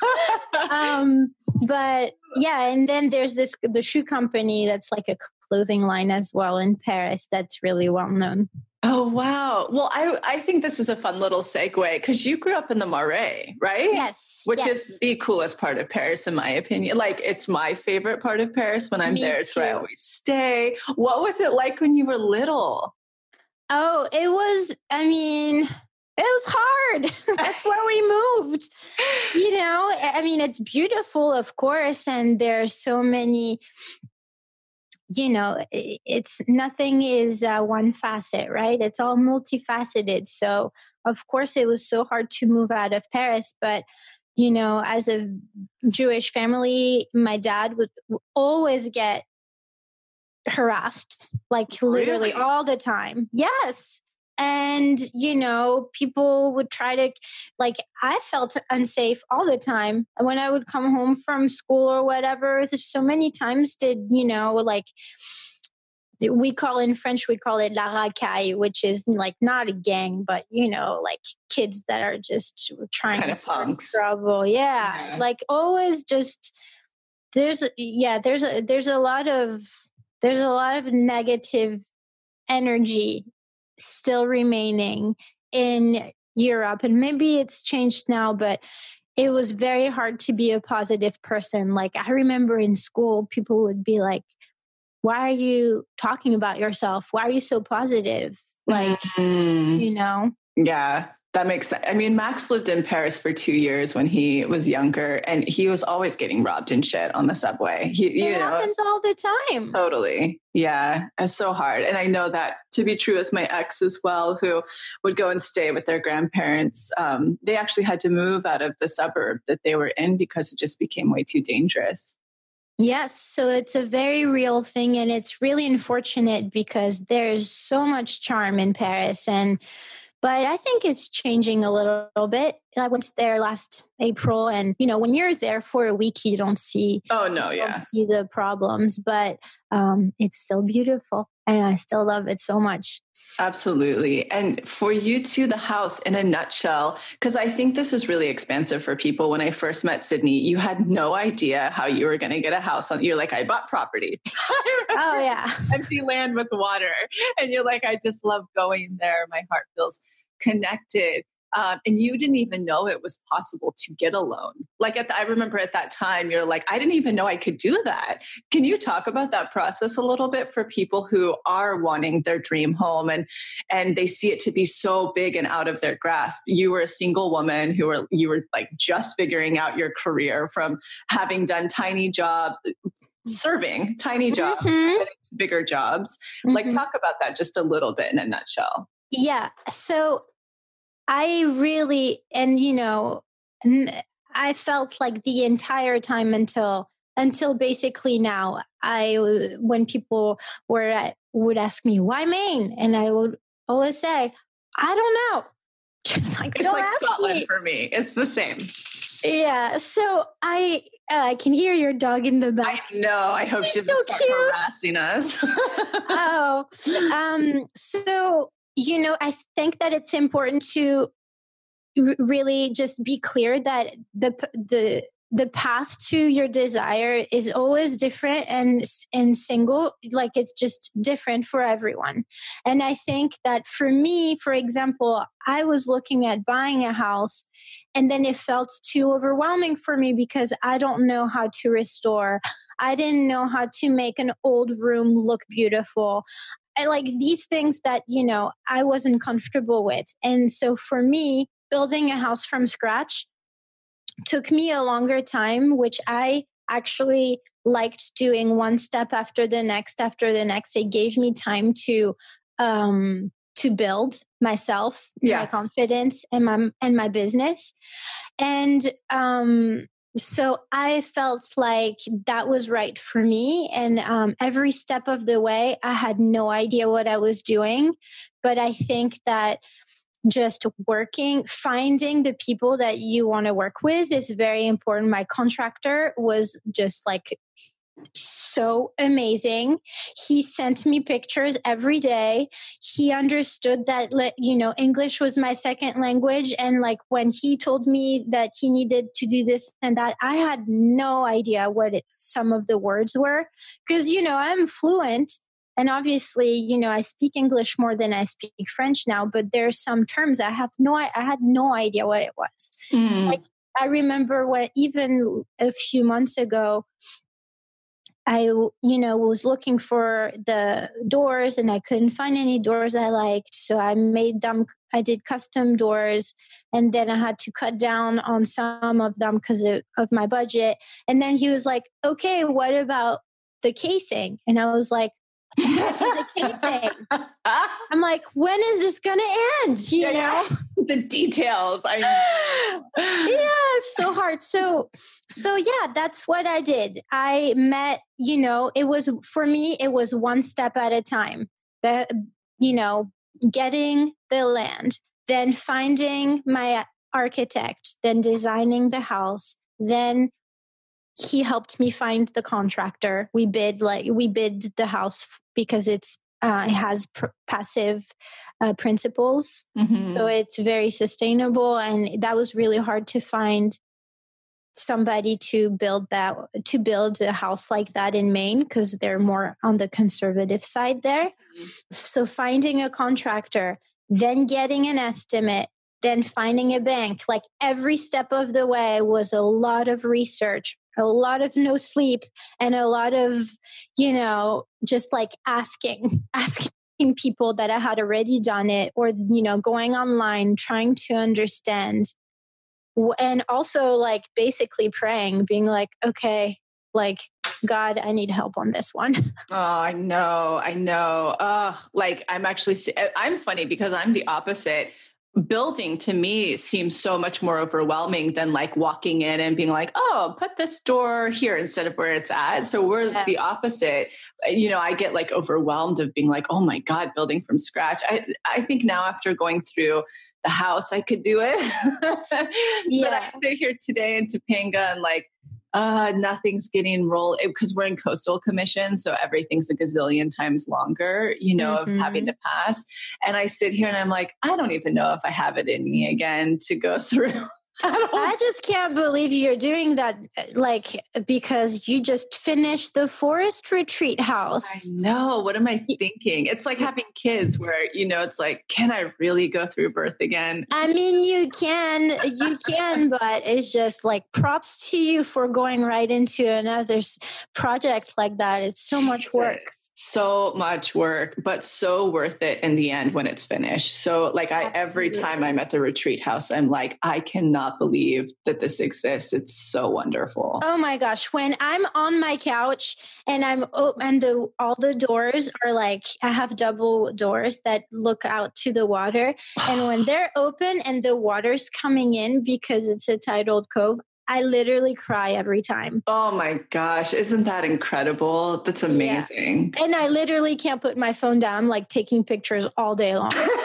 um, but yeah, and then there's this, the shoe company that's like a clothing line as well in Paris that's really well known. Oh, wow. Well, I, I think this is a fun little segue because you grew up in the Marais, right? Yes. Which yes. is the coolest part of Paris, in my opinion. Like, it's my favorite part of Paris. When I'm Me there, it's too. where I always stay. What was it like when you were little? Oh, it was, I mean, it was hard. That's where we moved. You know, I mean, it's beautiful, of course. And there's so many, you know, it's nothing is uh, one facet, right? It's all multifaceted. So, of course, it was so hard to move out of Paris. But, you know, as a Jewish family, my dad would always get harassed, like literally Really? all the time. Yes. And, you know, people would try to, like, I felt unsafe all the time. And when I would come home from school or whatever, there's so many times did, you know, like, we call in French, we call it la racaille, which is like not a gang, but, you know, like kids that are just trying Kind to of start punks. trouble. Yeah. Yeah. Like always just, there's, yeah, there's a, there's a lot of, there's a lot of negative energy still remaining in Europe. And maybe it's changed now, but it was very hard to be a positive person. Like I remember in school, people would be like, why are you talking about yourself? Why are you so positive? Like, Mm. you know? Yeah, that makes sense. I mean, Max lived in Paris for two years when he was younger, and he was always getting robbed and shit on the subway. He, you It know, happens all the time. totally. Yeah, it's so hard. And I know that to be true with my ex as well, who would go and stay with their grandparents. Um, they actually had to move out of the suburb that they were in because it just became way too dangerous. Yes. So it's a very real thing. And it's really unfortunate because there's so much charm in Paris. And, but I think it's changing a little bit. I went there last April and, you know, when you're there for a week, you don't see, Oh, no, you yeah. don't see the problems, but um, it's still beautiful. And I still love it so much. Absolutely. And for you too, the house in a nutshell, because I think this is really expansive for people. When I first met Sydney, you had no idea how you were going to get a house on. You're like, I bought property. Oh, yeah. Empty land with water. And you're like, I just love going there. My heart feels connected. Um, and you didn't even know it was possible to get a loan. Like at the, I remember at that time, you're like, I didn't even know I could do that. Can you talk about that process a little bit for people who are wanting their dream home and and they see it to be so big and out of their grasp? You were a single woman who were you were like just figuring out your career from having done tiny jobs, serving tiny jobs, Mhm. getting to bigger jobs. Mhm. Like talk about that just a little bit in a nutshell. Yeah. So I really, and you know, I felt like the entire time until, until basically now, I, when people were at, would ask me, why Maine? And I would always say, I don't know. Just like, it's don't like ask Scotland me. for me. It's the same. Yeah. So I, uh, I can hear your dog in the back. I know. I hope she doesn't so start cute. harassing us. Oh, um, so, you know, I think that it's important to r- really just be clear that the, the, the path to your desire is always different and, and single, like it's just different for everyone. And I think that for me, for example, I was looking at buying a house and then it felt too overwhelming for me because I don't know how to restore. I didn't know how to make an old room look beautiful. And like these things that, you know, I wasn't comfortable with. And so for me, building a house from scratch took me a longer time, which I actually liked doing one step after the next, after the next. It gave me time to, um, to build myself, yeah. my confidence and my, and my business. And, um, so I felt like that was right for me. And, um, every step of the way, I had no idea what I was doing, but I think that just working, finding the people that you want to work with is very important. My contractor was just like so amazing. He sent me pictures every day. He understood that, you know, English was my second language. And like when he told me that he needed to do this and that, I had no idea what it, some of the words were because, you know, I'm fluent. And obviously, you know, I speak English more than I speak French now, but there's some terms I have no, I had no idea what it was. Mm. Like I remember when even a few months ago, I, you know, was looking for the doors and I couldn't find any doors I liked. So I made them, I did custom doors and then I had to cut down on some of them because of, of my budget. And then he was like, okay, what about the casing? And I was like, what the heck is a casing? I'm like, when is this going to end? You know, the details. I yeah, it's so hard. So, so yeah, that's what I did. I met, you know, it was for me, it was one step at a time. The, you know, getting the land, then finding my architect, then designing the house, then he helped me find the contractor. We bid like we bid the house because it's uh, it has pr- passive uh, principles, mm-hmm. so it's very sustainable. And that was really hard to find somebody to build that to build a house like that in Maine because they're more on the conservative side there. Mm-hmm. So finding a contractor, then getting an estimate, then finding a bank, like every step of the way was a lot of research. A lot of no sleep and a lot of, you know, just like asking, asking people that I had already done it or, you know, going online, trying to understand and also like basically praying, being like, okay, like, God, I need help on this one. Oh, I know. I know. Oh, like I'm actually, I'm funny because I'm the opposite. Building to me seems so much more overwhelming than like walking in and being like, oh, put this door here instead of where it's at. So we're yeah. the opposite. You know, I get like overwhelmed of being like, oh my God, building from scratch. I, I think now after going through the house, I could do it. yeah. But I sit here today in Topanga and like, uh, nothing's getting rolled because we're in coastal commission. So everything's a gazillion times longer, you know, mm-hmm. of having to pass. And I sit here and I'm like, I don't even know if I have it in me again to go through. I, I just can't believe you're doing that, like, because you just finished the forest retreat house. I know. What am I thinking? It's like having kids where, you know, it's like, can I really go through birth again? I mean, you can, you can, but it's just like props to you for going right into another project like that. It's so much work. So much work, but so worth it in the end when it's finished. So like I, Absolutely. Every time I'm at the retreat house, I'm like, I cannot believe that this exists. It's so wonderful. Oh my gosh. When I'm on my couch and I'm, oh, and the, all the doors are like, I have double doors that look out to the water. And when they're open and the water's coming in because it's a tidal cove, I literally cry every time. Oh my gosh. Isn't that incredible? That's amazing. Yeah. And I literally can't put my phone down. I'm like taking pictures all day long.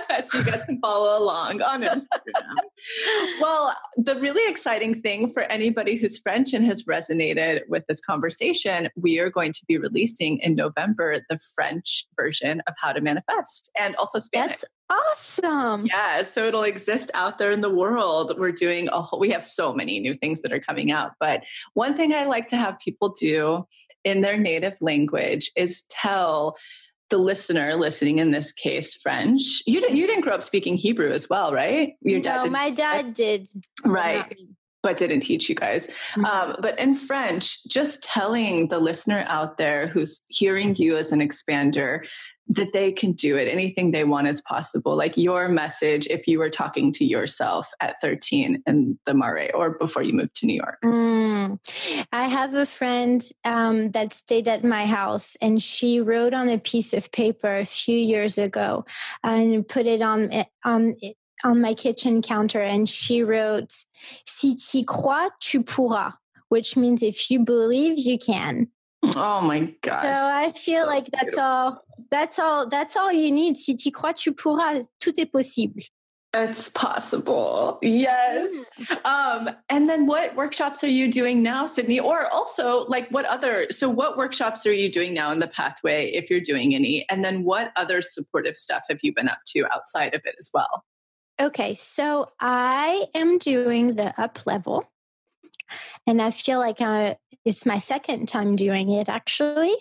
So you guys can follow along on Instagram. Well, the really exciting thing for anybody who's French and has resonated with this conversation, we are going to be releasing in November the French version of How to Manifest, and also Spanish. That's awesome. Yeah, so it'll exist out there in the world. We're doing a whole, we have so many new things that are coming out. But one thing I like to have people do in their native language is tell the listener, listening in this case, French. You didn't, you didn't grow up speaking Hebrew as well, right? Your dad no, did, my dad did. Right. But didn't teach you guys. Mm-hmm. Um, but in French, just telling the listener out there who's hearing you as an expander that they can do it. Anything they want is possible. Like your message, if you were talking to yourself at thirteen in the Marais or before you moved to New York. Mm. I have a friend um, that stayed at my house, and she wrote on a piece of paper a few years ago and put it on on on my kitchen counter. And she wrote, "Si tu crois, tu pourras," which means if you believe, you can. Oh my gosh. So I feel so like that's beautiful. all, that's all, that's all you need. Si tu crois, tu pourras. Tout est possible. It's possible. Yes. Um, and then what workshops are you doing now, Sydney? Or also like what other, so what workshops are you doing now in the pathway, if you're doing any? And then what other supportive stuff have you been up to outside of it as well? Okay. So I am doing the up level, and I feel like I, it's my second time doing it actually.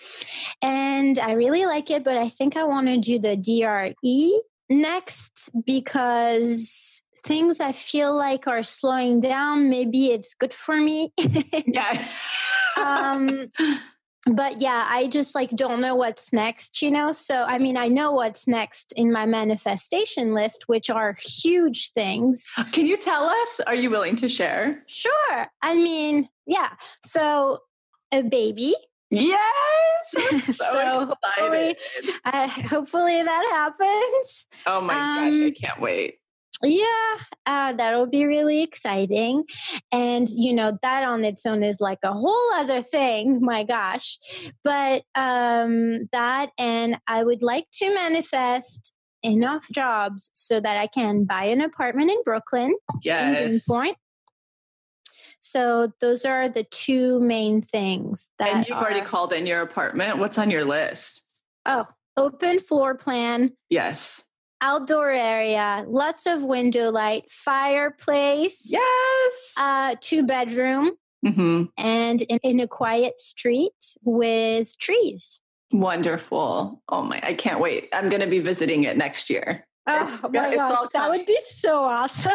And I really like it, but I think I want to do the D R E next because things I feel like are slowing down. Maybe it's good for me. Yeah. um, but yeah, I just like don't know what's next, you know? So, I mean, I know what's next in my manifestation list, which are huge things. Can you tell us? Are you willing to share? Sure. I mean, yeah. So a baby. Yes. I'm so, so excited. Hopefully, uh, hopefully that happens. Oh my um, gosh. I can't wait. Yeah, uh, that'll be really exciting. And, you know, that on its own is like a whole other thing. My gosh. But um, that, and I would like to manifest enough jobs so that I can buy an apartment in Brooklyn. Yes. In Greenpoint. So those are the two main things that And you've are, already called in your apartment. What's on your list? Oh, open floor plan. Yes. Outdoor area, lots of window light, fireplace. Yes. Uh, two bedroom. Mm-hmm. And in, in a quiet street with trees. Wonderful. Oh my, I can't wait. I'm going to be visiting it next year. Oh it's, my it's gosh, that would be so awesome.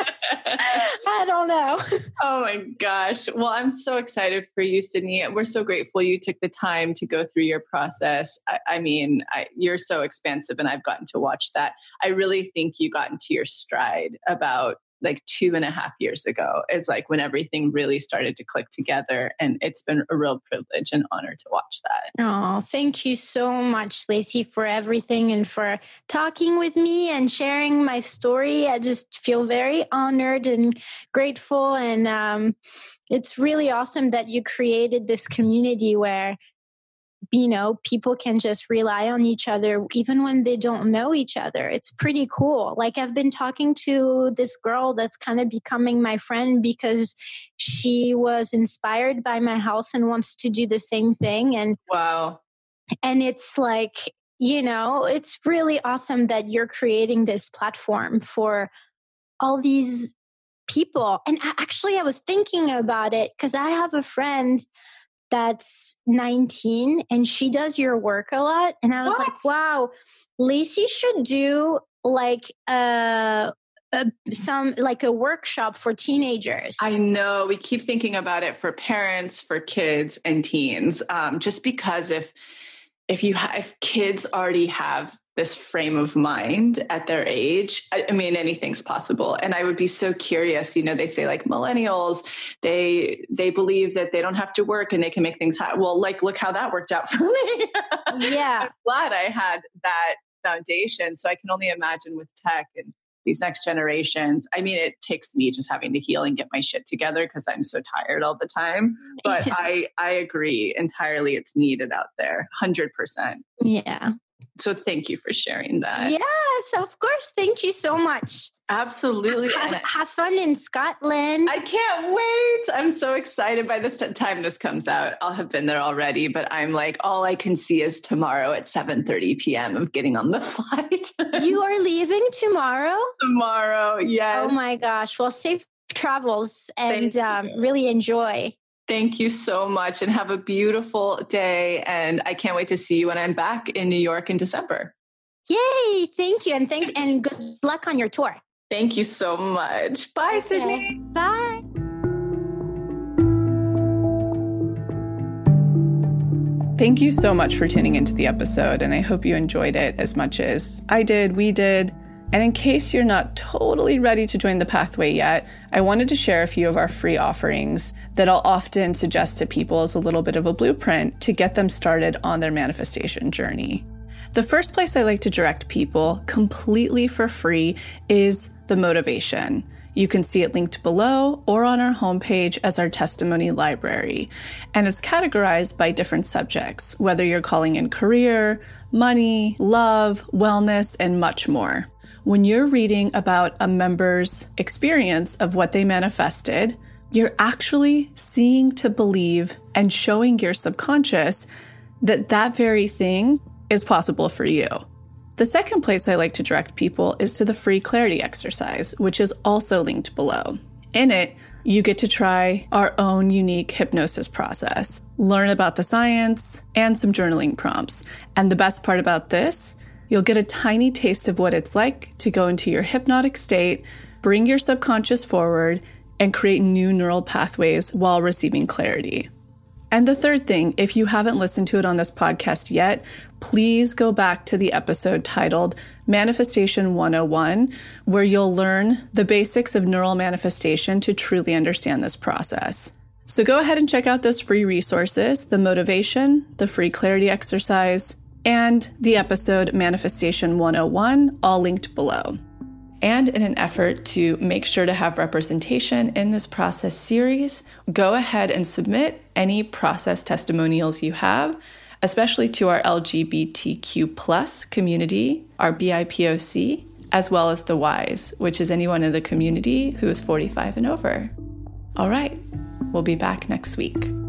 I don't know. Oh my gosh. Well, I'm so excited for you, Sydney. We're so grateful you took the time to go through your process. I, I mean, I, you're so expansive and I've gotten to watch that. I really think you got into your stride about like two and a half years ago is like when everything really started to click together. And it's been a real privilege and honor to watch that. Oh, thank you so much, Lacey, for everything and for talking with me and sharing my story. I just feel very honored and grateful. And um, it's really awesome that you created this community where, you know, people can just rely on each other even when they don't know each other. It's pretty cool. Like I've been talking to this girl that's kind of becoming my friend because she was inspired by my house and wants to do the same thing. And wow. And it's like, you know, it's really awesome that you're creating this platform for all these people. And actually, I was thinking about it because I have a friend that's nineteen and she does your work a lot. And I was what? like, wow, Lacey should do like a, a, some, like a workshop for teenagers. I know we keep thinking about it for parents, for kids and teens. Um, just because if, if you have, if kids already have this frame of mind at their age, I, I mean, anything's possible. And I would be so curious, you know, they say like millennials, they, they believe that they don't have to work and they can make things happen. Well, like, look how that worked out for me. Yeah. I'm glad I had that foundation. So I can only imagine with tech and these next generations. I mean, it takes me just having to heal and get my shit together because I'm so tired all the time. But I, I agree entirely. It's needed out there. one hundred percent. Yeah. So thank you for sharing that. Yes, of course. Thank you so much. Absolutely. Have, have fun in Scotland. I can't wait. I'm so excited. By this time this comes out, I'll have been there already, but I'm like, all I can see is tomorrow at seven thirty p.m. of getting on the flight. You are leaving tomorrow? Tomorrow, yes. Oh my gosh. Well, safe travels and um, really enjoy. Thank you so much and have a beautiful day. And I can't wait to see you when I'm back in New York in December. Yay. Thank you. And thank and good luck on your tour. Thank you so much. Bye, okay. Sydney. Bye. Thank you so much for tuning into the episode, and I hope you enjoyed it as much as I did, we did. And in case you're not totally ready to join the pathway yet, I wanted to share a few of our free offerings that I'll often suggest to people as a little bit of a blueprint to get them started on their manifestation journey. The first place I like to direct people completely for free is the motivation. You can see it linked below or on our homepage as our testimony library. And it's categorized by different subjects, whether you're calling in career, money, love, wellness, and much more. When you're reading about a member's experience of what they manifested, you're actually seeing to believe and showing your subconscious that that very thing is possible for you. The second place I like to direct people is to the free clarity exercise, which is also linked below. In it, you get to try our own unique hypnosis process, learn about the science, and some journaling prompts. And the best part about this, you'll get a tiny taste of what it's like to go into your hypnotic state, bring your subconscious forward, and create new neural pathways while receiving clarity. And the third thing, if you haven't listened to it on this podcast yet, please go back to the episode titled Manifestation one oh one, where you'll learn the basics of neural manifestation to truly understand this process. So go ahead and check out those free resources, the motivation, the free clarity exercise, and the episode Manifestation one oh one, all linked below. And in an effort to make sure to have representation in this process series, go ahead and submit any process testimonials you have, especially to our L G B T Q plus community, our B I P O C, as well as the WISE, which is anyone in the community who is forty-five and over. All right, we'll be back next week.